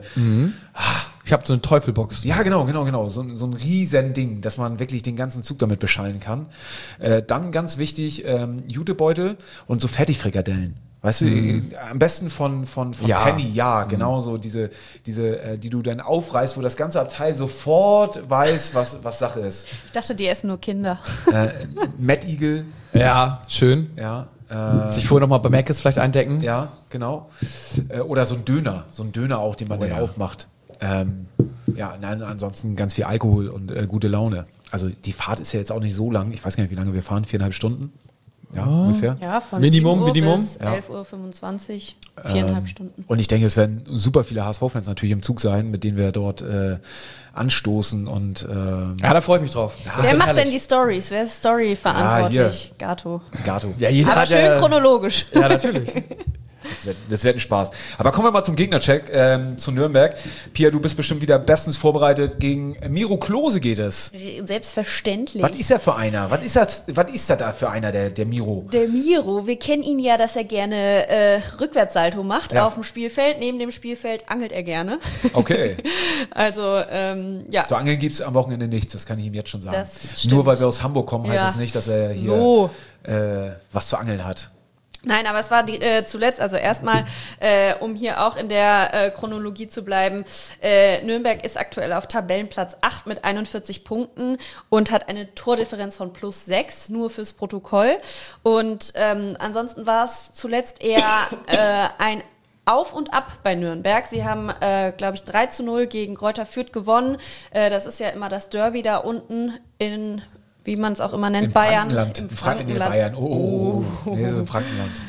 B: Ich habe so eine Teufelbox.
A: ja, genau. So ein riesen Ding, dass man wirklich den ganzen Zug damit beschallen kann. Dann ganz wichtig, Jutebeutel und so Fertigfrikadellen. Weißt du, am besten von
B: Ja.
A: Penny, ja, genau so diese, die du dann aufreißt, wo das ganze Abteil sofort weiß, was Sache ist.
C: Ich dachte, die essen nur Kinder.
A: Mad Eagle,
B: Ja, schön.
A: ja,
B: Sich vorher nochmal bei Mc's vielleicht eindecken.
A: ja, genau. Oder so ein Döner auch, den man dann aufmacht. Ja, nein, ansonsten ganz viel Alkohol und gute Laune. Also die Fahrt ist ja jetzt auch nicht so lang. Ich weiß gar nicht, wie lange wir fahren, 4,5 Stunden. Ja, ungefähr.
C: Ja, von
B: Minimum,
C: 7 Uhr
B: Minimum.
C: bis 11:25 Uhr, 4,5 Stunden.
A: Und ich denke, es werden super viele HSV-Fans natürlich im Zug sein, mit denen wir dort anstoßen und
B: Ja, da freue ich mich drauf. Das
C: Wer
B: wird
C: macht
B: herrlich.
C: denn die Stories? Wer ist Story-verantwortlich? Gato.
A: Gato.
B: Ja, jeder
C: Aber
B: hat
C: schön
B: ja,
C: chronologisch.
B: Ja, natürlich.
A: Das wird ein Spaß. Aber kommen wir mal zum Gegnercheck zu Nürnberg. Pia, du bist bestimmt wieder bestens vorbereitet. Gegen Miro Klose geht es.
C: Selbstverständlich.
A: Was ist er für einer? Was ist das da für einer, der Miro?
C: Der Miro, wir kennen ihn ja, dass er gerne Rückwärtssalto macht
A: Ja.
C: auf dem Spielfeld. Neben dem Spielfeld angelt er gerne.
A: Okay.
C: Also, ja.
A: Zu Angeln gibt es am Wochenende nichts, das kann ich ihm jetzt schon sagen.
C: Das stimmt.
A: Nur weil wir aus Hamburg kommen, heißt
C: Ja.
A: es nicht, dass er hier
C: So.
A: was zu angeln hat.
C: Nein, aber es war zuletzt, also erstmal, um hier auch in der Chronologie zu bleiben, Nürnberg ist aktuell auf Tabellenplatz 8 mit 41 Punkten und hat eine Tordifferenz von +6, nur fürs Protokoll. Und ansonsten war es zuletzt eher ein Auf und Ab bei Nürnberg. Sie haben, glaube ich, 3:0 gegen Greuther Fürth gewonnen. Das ist ja immer das Derby da unten in, wie man es auch immer nennt,
A: Im
C: Bayern.
A: Frankenland.
C: Im
A: Nee,
C: Frankenland.
A: Bayern. Nee, das ist im Frankenland.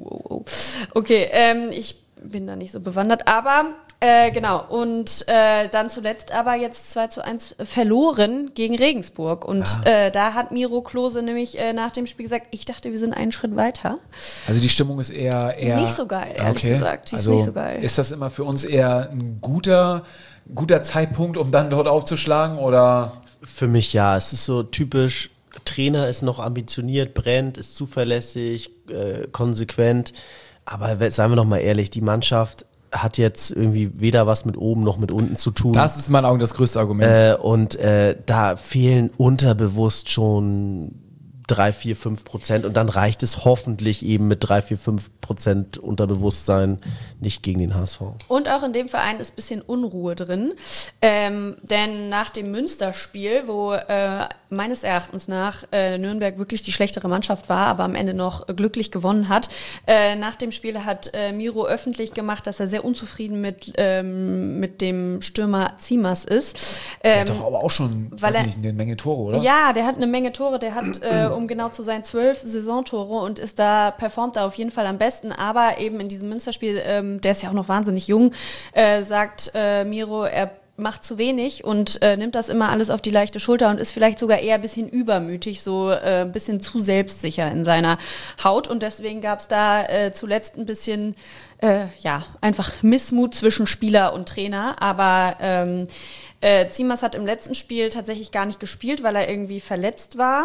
C: Okay, ich bin da nicht so bewandert, aber genau. Und dann zuletzt aber jetzt 2:1 verloren gegen Regensburg. Und da hat Miro Klose nämlich nach dem Spiel gesagt, ich dachte, wir sind einen Schritt weiter.
A: Also die Stimmung ist eher
C: Nicht so geil, ehrlich gesagt. Die ist
A: also
C: nicht so geil.
A: Ist das immer für uns eher ein guter Zeitpunkt, um dann dort aufzuschlagen? Oder?
E: Für mich ja, es ist so typisch, Trainer ist noch ambitioniert, brennt, ist zuverlässig, konsequent, aber seien wir noch mal ehrlich, die Mannschaft hat jetzt irgendwie weder was mit oben noch mit unten zu tun.
B: Das ist in meinen Augen das größte Argument.
E: Und da fehlen unterbewusst schon 3, 4, 5% und dann reicht es hoffentlich eben mit 3, 4, 5% Unterbewusstsein nicht gegen den HSV.
C: Und auch in dem Verein ist ein bisschen Unruhe drin. Denn nach dem Münsterspiel, wo meines Erachtens nach Nürnberg wirklich die schlechtere Mannschaft war, aber am Ende noch glücklich gewonnen hat, nach dem Spiel hat Miro öffentlich gemacht, dass er sehr unzufrieden mit dem Stürmer Zimas ist.
A: Der hat doch aber auch schon,
C: weil
A: weiß nicht, eine Menge Tore, oder?
C: Ja, der hat eine Menge Tore. Der hat, um genau zu sein, 12 Saisontore und performt da auf jeden Fall am besten. Aber eben in diesem Münsterspiel, der ist ja auch noch wahnsinnig jung, sagt Miro, er macht zu wenig und nimmt das immer alles auf die leichte Schulter und ist vielleicht sogar eher ein bisschen übermütig, so ein bisschen zu selbstsicher in seiner Haut. Und deswegen gab es da zuletzt ein bisschen, einfach Missmut zwischen Spieler und Trainer. Aber Zimas hat im letzten Spiel tatsächlich gar nicht gespielt, weil er irgendwie verletzt war.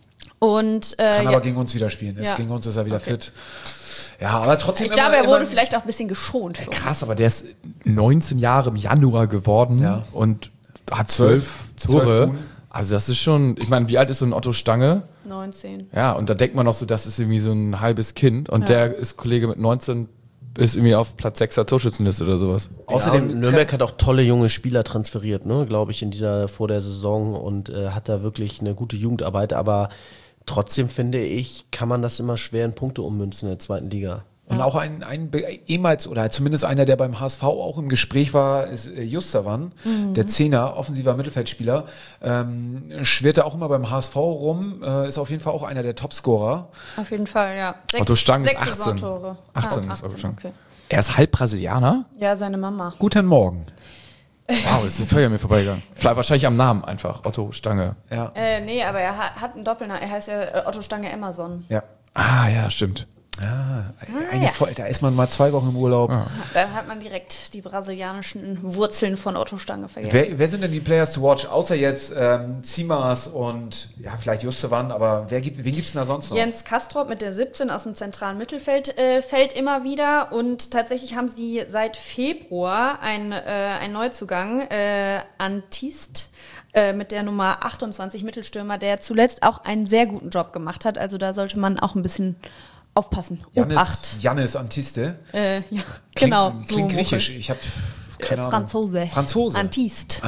C: Und,
A: Kann aber gegen uns wieder spielen. Gegen uns ist er wieder fit. Ja, aber trotzdem.
C: Ich glaube, er wurde vielleicht auch ein bisschen geschont. Für uns.
B: Krass, aber der ist 19 Jahre im Januar geworden und hat 12 Tore.
A: Buden.
B: Also das ist schon, ich meine, wie alt ist so ein Otto Stange?
C: 19.
B: Ja, und da denkt man noch so, das ist irgendwie so ein halbes Kind und der ist Kollege mit 19, ist irgendwie auf Platz 6er Torschützenliste oder sowas.
E: Außerdem, Nürnberg hat auch tolle junge Spieler transferiert, ne, glaube ich, vor der Saison und hat da wirklich eine gute Jugendarbeit, aber trotzdem finde ich, kann man das immer schwer in Punkte ummünzen in der zweiten Liga.
A: Und auch ein ehemals, oder zumindest einer, der beim HSV auch im Gespräch war, ist Justavan, der Zehner, offensiver Mittelfeldspieler. Schwirrte auch immer beim HSV rum, ist auf jeden Fall auch einer der Topscorer.
C: Auf jeden Fall, ja.
B: Otto Stang ist
C: 6
B: 18.
C: Saisontore.
B: 18 ist Otto Stang.
C: Okay.
B: Er ist halb Brasilianer?
C: Ja, seine Mama.
A: Guten Morgen.
B: Wow, das ist völlig an mir vorbeigegangen. Vielleicht wahrscheinlich am Namen einfach, Otto Stange.
A: Ja.
C: Nee, aber er hat einen Doppelnamen. Er heißt ja Otto Stange Emerson.
A: Ja.
B: Ah, ja, stimmt.
A: Ja. Da ist man mal 2 Wochen im Urlaub.
C: Dann hat man direkt die brasilianischen Wurzeln von Otto Stange vergessen.
A: Wer sind denn die Players to watch? Außer jetzt Zimas und ja, vielleicht Justevan, aber wen gibt es denn da sonst noch?
C: Jens Kastrop mit der 17 aus dem zentralen Mittelfeld fällt immer wieder und tatsächlich haben sie seit Februar einen Neuzugang, Antist, mit der Nummer 28 Mittelstürmer, der zuletzt auch einen sehr guten Job gemacht hat. Also da sollte man auch ein bisschen aufpassen.
A: Jannis Antiste.
C: Ja, genau.
A: Klingt griechisch. Ich habe keine Ahnung.
C: Franzose. Antist.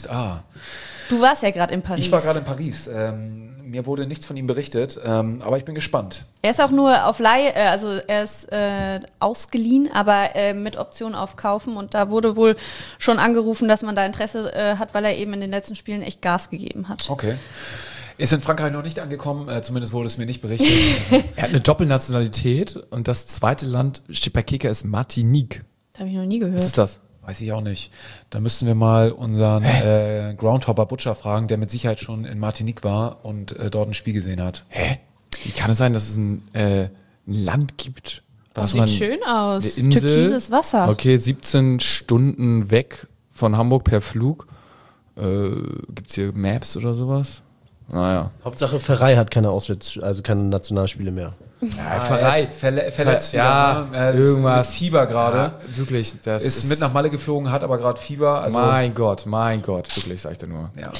C: Du warst ja gerade in Paris.
A: Ich war gerade in Paris. Mir wurde nichts von ihm berichtet, aber ich bin gespannt.
C: Er ist auch nur auf Leihe, also er ist ausgeliehen, aber mit Option auf Kaufen. Und da wurde wohl schon angerufen, dass man da Interesse hat, weil er eben in den letzten Spielen echt Gas gegeben hat.
A: Okay. Ist in Frankreich noch nicht angekommen, zumindest wurde es mir nicht berichtet.
B: Er hat eine Doppelnationalität und das zweite Land, steht bei Kicker, ist Martinique.
C: Das habe ich noch nie gehört.
B: Was ist das?
A: Weiß ich auch nicht. Da müssten wir mal unseren Groundhopper Butcher fragen, der mit Sicherheit schon in Martinique war und dort ein Spiel gesehen hat.
B: Hä? Wie kann es sein, dass es ein Land gibt?
C: Das
B: was
C: sieht schön aus.
B: eine Insel,
C: Türkises Wasser.
B: Okay, 17 Stunden weg von Hamburg per Flug. Gibt es hier Maps oder sowas? Naja.
E: Hauptsache Ferrei hat keine keine Nationalspiele mehr.
B: Ja, Ferrei.
A: Verletzt
B: ja,
A: wieder, ne?
B: irgendwas.
A: Mit Fieber gerade.
B: Ja, wirklich. Das
A: ist mit nach Malle geflogen, hat aber gerade Fieber. Also,
B: mein Gott, wirklich, sag ich dir nur.
A: ja.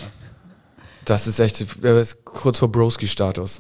B: Das ist echt kurz vor Broski-Status.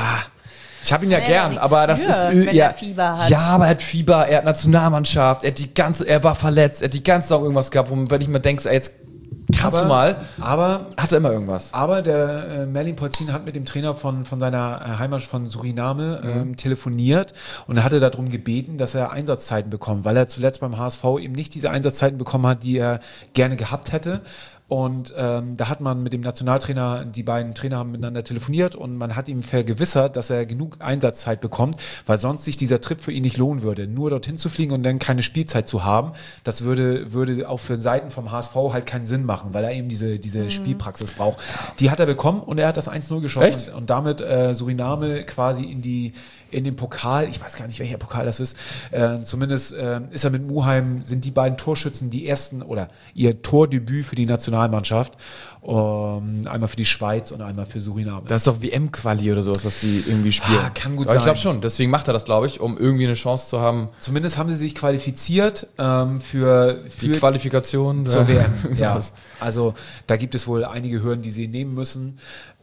B: Ich habe ihn ja
C: Naja,
B: gern,
C: nichts
B: aber das
C: für,
B: ist
C: wenn
B: ja,
C: er Fieber hat.
B: Ja, aber er hat Fieber, er hat Nationalmannschaft, er war verletzt, er hat die ganze Saison irgendwas gehabt, wenn ich mir denke, jetzt kannst du mal,
A: Aber
B: hat er immer irgendwas.
A: Aber der Merlin Polzin hat mit dem Trainer von seiner Heimat von Suriname telefoniert und er hatte darum gebeten, dass er Einsatzzeiten bekommt, weil er zuletzt beim HSV eben nicht diese Einsatzzeiten bekommen hat, die er gerne gehabt hätte. Und da hat man mit dem Nationaltrainer, die beiden Trainer haben miteinander telefoniert und man hat ihm vergewissert, dass er genug Einsatzzeit bekommt, weil sonst sich dieser Trip für ihn nicht lohnen würde. Nur dorthin zu fliegen und dann keine Spielzeit zu haben, das würde auch für Seiten vom HSV halt keinen Sinn machen, weil er eben diese Spielpraxis braucht. Die hat er bekommen und er hat das 1-0 geschossen und damit Suriname quasi in den Pokal, ich weiß gar nicht, welcher Pokal das ist, zumindest ist er mit Muheim, sind die beiden Torschützen die ersten oder ihr Tordebüt für die Nationalmannschaft, einmal für die Schweiz und einmal für Suriname.
B: Das ist doch WM-Quali oder sowas, was die irgendwie spielen.
A: Kann gut
B: aber
A: sein.
B: Ich glaube schon, deswegen macht er das, glaube ich, um irgendwie eine Chance zu haben.
A: Zumindest haben sie sich qualifiziert für
B: Die Qualifikation
A: zur WM. Ja.
B: Sowas.
A: Also da gibt es wohl einige Hürden, die sie nehmen müssen.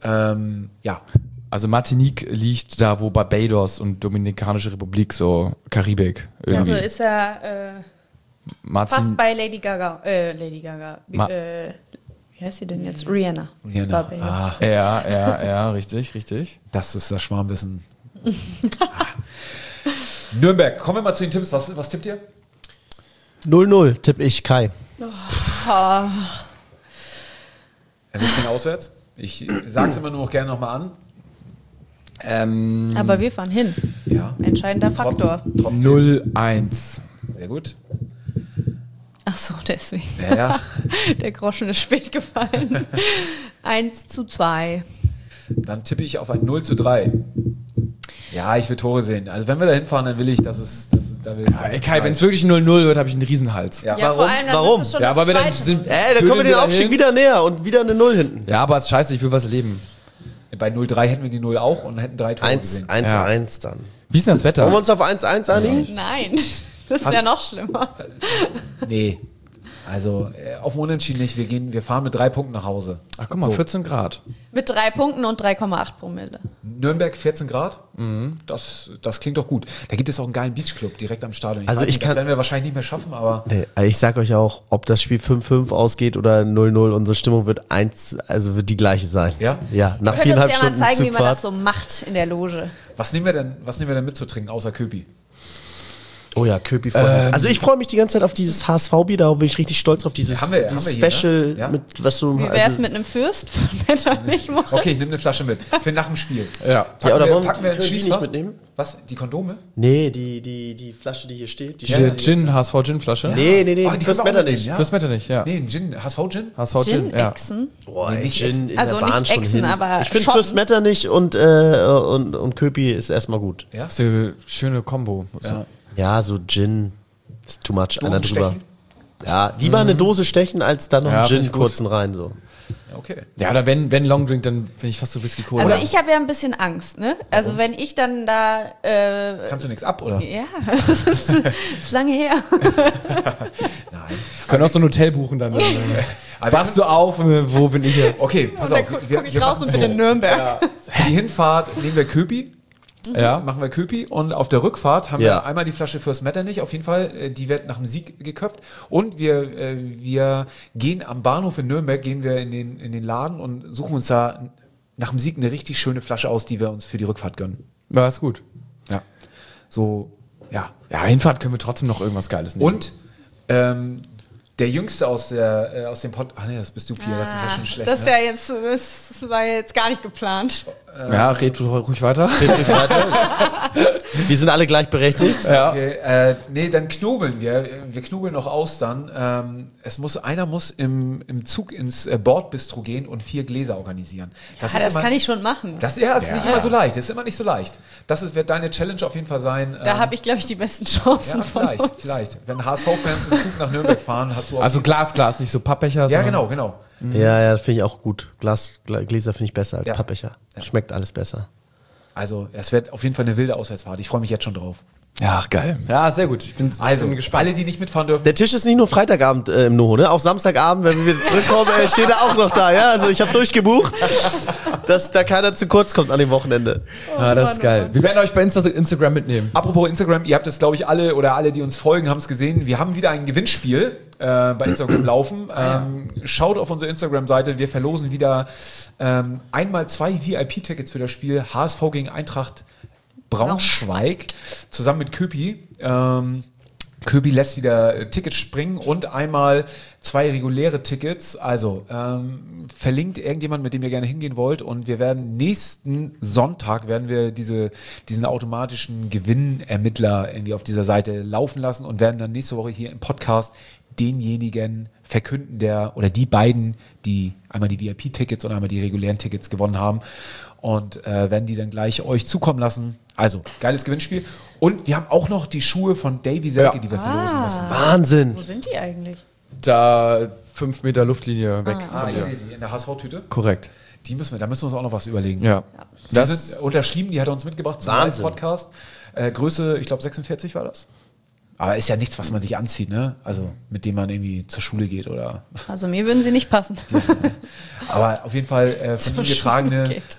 A: Ja.
B: Also Martinique liegt da, wo Barbados und Dominikanische Republik, so Karibik irgendwie.
C: Also ist er fast bei Lady Gaga. Wie heißt sie denn jetzt? Rihanna. Barbados.
B: Ja, richtig.
A: Das ist das Schwarmwissen. Nürnberg, kommen wir mal zu den Tipps. Was tippt ihr?
E: 0-0 tippe ich, Kai.
A: Ein bisschen auswärts. Ich sage es immer nur noch gerne nochmal an.
C: Aber wir fahren hin.
A: Ja.
C: Entscheidender Faktor.
A: Trotzdem.
B: 0-1.
A: Sehr gut.
C: Ach so, deswegen.
A: Ja.
C: Der Groschen ist spät gefallen. 1-2.
A: Dann tippe ich auf ein 0-3. Ja, ich will Tore sehen. Also wenn wir da hinfahren, dann will ich, dass es
B: Kai, wenn es wirklich 0-0 wird, habe ich einen Riesenhals.
A: Ja.
C: Ja, vor allem, dann
E: Warum?
C: ist es schon
B: Ja,
C: das
B: aber wir dann
C: Zweite.
B: sind.
E: Da kommen wir den Aufstieg wieder näher und wieder eine 0 hinten.
B: Ja, aber es ist scheiße, ich will was erleben.
A: Bei 0-3 hätten wir die 0 auch und hätten 3 Tore gesehen.
E: 1-1 dann.
B: Wie ist denn das Wetter?
E: Wollen wir uns auf 1-1 einigen?
C: Nein, das ist ja noch schlimmer.
A: Nee. Also auf Unentschieden nicht. Wir fahren mit 3 Punkten nach Hause.
B: Ach guck mal,
A: So.
B: 14 Grad.
C: Mit 3 Punkten und 3,8 Promille.
A: Nürnberg 14 Grad. Das klingt doch gut. Da gibt es auch einen geilen Beachclub direkt am Stadion.
E: Also
A: weiß nicht,
E: ich kann-
A: das werden wir wahrscheinlich nicht mehr schaffen, aber
E: Nee, ich sag euch auch, ob das Spiel 5-5 ausgeht oder 0-0, unsere Stimmung wird wird die gleiche sein.
A: Ja?
E: Ja, nach
C: Könnt uns ja
E: 4,5
C: mal
E: Stunden
C: zeigen, wie man das
E: Zugfahrt.
C: so macht in der Loge.
A: was nehmen wir denn mitzutrinken außer Köpi?
E: Oh ja, Köpi freut mich. Also ich freue mich die ganze Zeit auf dieses HSV-Bier, da bin ich richtig stolz drauf, dieses
A: Haben wir hier,
E: Special,
A: ne? Ja.
E: mit was du...
C: Wie wär's mit einem Fürst, wenn er nicht macht?
A: Okay, ich nehme eine Flasche mit. Für nach dem Spiel.
B: Ja.
E: Ja, oder warum
A: packen wir ins
E: können die
A: Schließfach?
E: nicht mitnehmen?
A: Was? Die Kondome?
E: Nee, die Flasche, die hier steht. Die
B: Diese
E: steht hier.
B: HSV Gin-Flasche?
E: Nee,
A: Oh, die
E: fürs
A: können wir auch
E: Metternich.
A: mitnehmen, ja?
B: Fürs Metternich, ja.
A: Nee, ein Gin. HSV-Gin?
B: HSV Gin, ja.
C: Gin-Echsen?
E: Boah,
A: Nee,
E: ey,
A: nicht
E: Gin in
C: Also
E: der Bahn
C: nicht
E: schon
C: Echsen,
E: hin.
C: aber
E: ich finde
C: Schotten.
E: fürs Metternich und Köpi ist erstmal gut.
A: Ja.
B: Das ist eine schöne Kombo.
A: Ja.
E: Ja, so Gin ist too much. Einer
A: Dosen
E: drüber.
A: stechen?
E: Ja, lieber eine Dose stechen, als dann noch
B: Ja,
E: einen
B: find
E: Gin
B: ich gut.
E: kurzen rein. So.
A: Ja, okay.
B: Ja, oder wenn Longdrink, dann bin ich fast so Whisky Cola.
C: Also ich habe ja ein bisschen Angst, ne? Also wenn ich dann da...
A: Kannst du nichts ab, oder?
C: ja, das ist lange her.
A: Nein.
B: können auch so ein Hotel buchen dann. Wachst du auf? Wo bin ich jetzt?
A: Okay, pass
C: Und
A: auf.
C: dann guck ich raus
A: machen
C: und bin in Nürnberg.
A: Für die Hinfahrt nehmen wir Köpi.
B: Ja.
A: Machen wir Köpi und auf der Rückfahrt haben
E: Ja.
A: wir einmal die Flasche fürs Metternich, auf jeden Fall, die wird nach dem Sieg geköpft und wir gehen am Bahnhof in Nürnberg, gehen wir in den Laden und suchen uns da nach dem Sieg eine richtig schöne Flasche aus, die wir uns für die Rückfahrt gönnen.
B: Ja, ist gut.
A: Ja. So, ja.
B: Ja, Hinfahrt können wir trotzdem noch irgendwas Geiles nehmen.
A: Und der Jüngste aus dem Pod... Ach nee, das bist du, Pia, das ist ja schon schlecht.
C: Das ist
A: ne?
C: ja jetzt, das war ja jetzt gar nicht geplant.
B: Ja, red ruhig weiter.
E: Wir sind alle gleichberechtigt.
B: Ja.
A: Okay, nee, dann knobeln wir. Wir knobeln noch Austern. Einer muss im Zug ins Bordbistro gehen und 4 Gläser organisieren.
C: Das kann ich schon machen.
A: Das ist nicht immer so leicht. Das ist immer nicht so leicht. Wird deine Challenge auf jeden Fall sein.
C: Da habe ich, glaube ich, die besten Chancen
A: ja,
C: von uns.
A: vielleicht. Wenn HSV-Fans im Zug nach Nürnberg fahren, hast du auch
B: Also Glas, nicht so Pappbecher.
A: ja,
B: sondern-
A: genau.
E: Ja, das finde ich auch gut. Gläser finde ich besser als
A: Ja.
E: Pappbecher. Schmeckt alles besser.
A: Also, es wird auf jeden Fall eine wilde Auswärtsfahrt. Ich freue mich jetzt schon drauf.
B: Ja, geil. Ja, sehr gut. Ich bin
A: Alle, die nicht mitfahren dürfen.
E: Der Tisch ist nicht nur Freitagabend im Noho, ne? Auch Samstagabend, wenn wir wieder zurückkommen, steht er auch noch da, ja? Also ich habe durchgebucht, dass da keiner zu kurz kommt an dem Wochenende.
B: Ja, das ist geil. Wir werden euch bei Instagram mitnehmen.
A: Apropos Instagram, ihr habt es, glaube ich, alle, die uns folgen, haben es gesehen. Wir haben wieder ein Gewinnspiel bei Instagram laufen. Schaut auf unsere Instagram-Seite. Wir verlosen wieder einmal 2 VIP-Tickets für das Spiel HSV gegen Eintracht Braunschweig zusammen mit Köpi. Köpi lässt wieder Tickets springen und einmal 2 reguläre Tickets. Also verlinkt irgendjemand, mit dem ihr gerne hingehen wollt, und wir werden nächsten Sonntag diesen automatischen Gewinnermittler irgendwie auf dieser Seite laufen lassen und werden dann nächste Woche hier im Podcast denjenigen verkünden, die beiden, die einmal die VIP-Tickets und einmal die regulären Tickets gewonnen haben, und werden die dann gleich euch zukommen lassen. Also, geiles Gewinnspiel. Und wir haben auch noch die Schuhe von Davy Selke, die wir verlosen müssen.
E: Wahnsinn.
C: Wo sind die eigentlich?
B: Da 5 Meter Luftlinie weg
A: Ah,
B: von
A: ich
B: dir.
A: sehe sie in der HSV-Tüte.
B: Korrekt.
A: Da müssen wir uns auch noch was überlegen.
B: Ja.
A: Sie sind unterschrieben, die hat er uns mitgebracht zum
E: Wahnsinn.
A: Live-Podcast. Größe, ich glaube 46 war das. Aber ist ja nichts, was man sich anzieht, ne? Also mit dem man irgendwie zur Schule geht oder.
C: Also mir würden sie nicht passen.
A: Aber auf jeden Fall von ihm getragene
C: geht.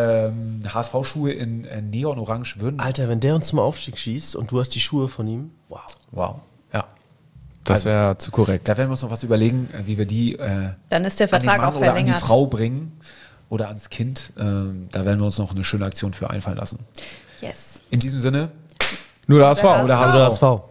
A: HSV-Schuhe in Neon-Orange würden.
E: Alter, wenn der uns zum Aufstieg schießt und du hast die Schuhe von ihm, wow.
A: Wow. Ja.
B: Das wäre zu korrekt.
A: Da werden wir uns noch was überlegen, wie wir die
C: Dann ist der
A: an den
C: Vertrag
A: Mann
C: auch
A: oder an die
C: verlängert.
A: Frau bringen oder ans Kind. Da werden wir uns noch eine schöne Aktion für einfallen lassen.
C: Yes.
A: In diesem Sinne,
B: Nur der HSV.
C: Der
B: Oder
C: HSV.
E: Also HSV.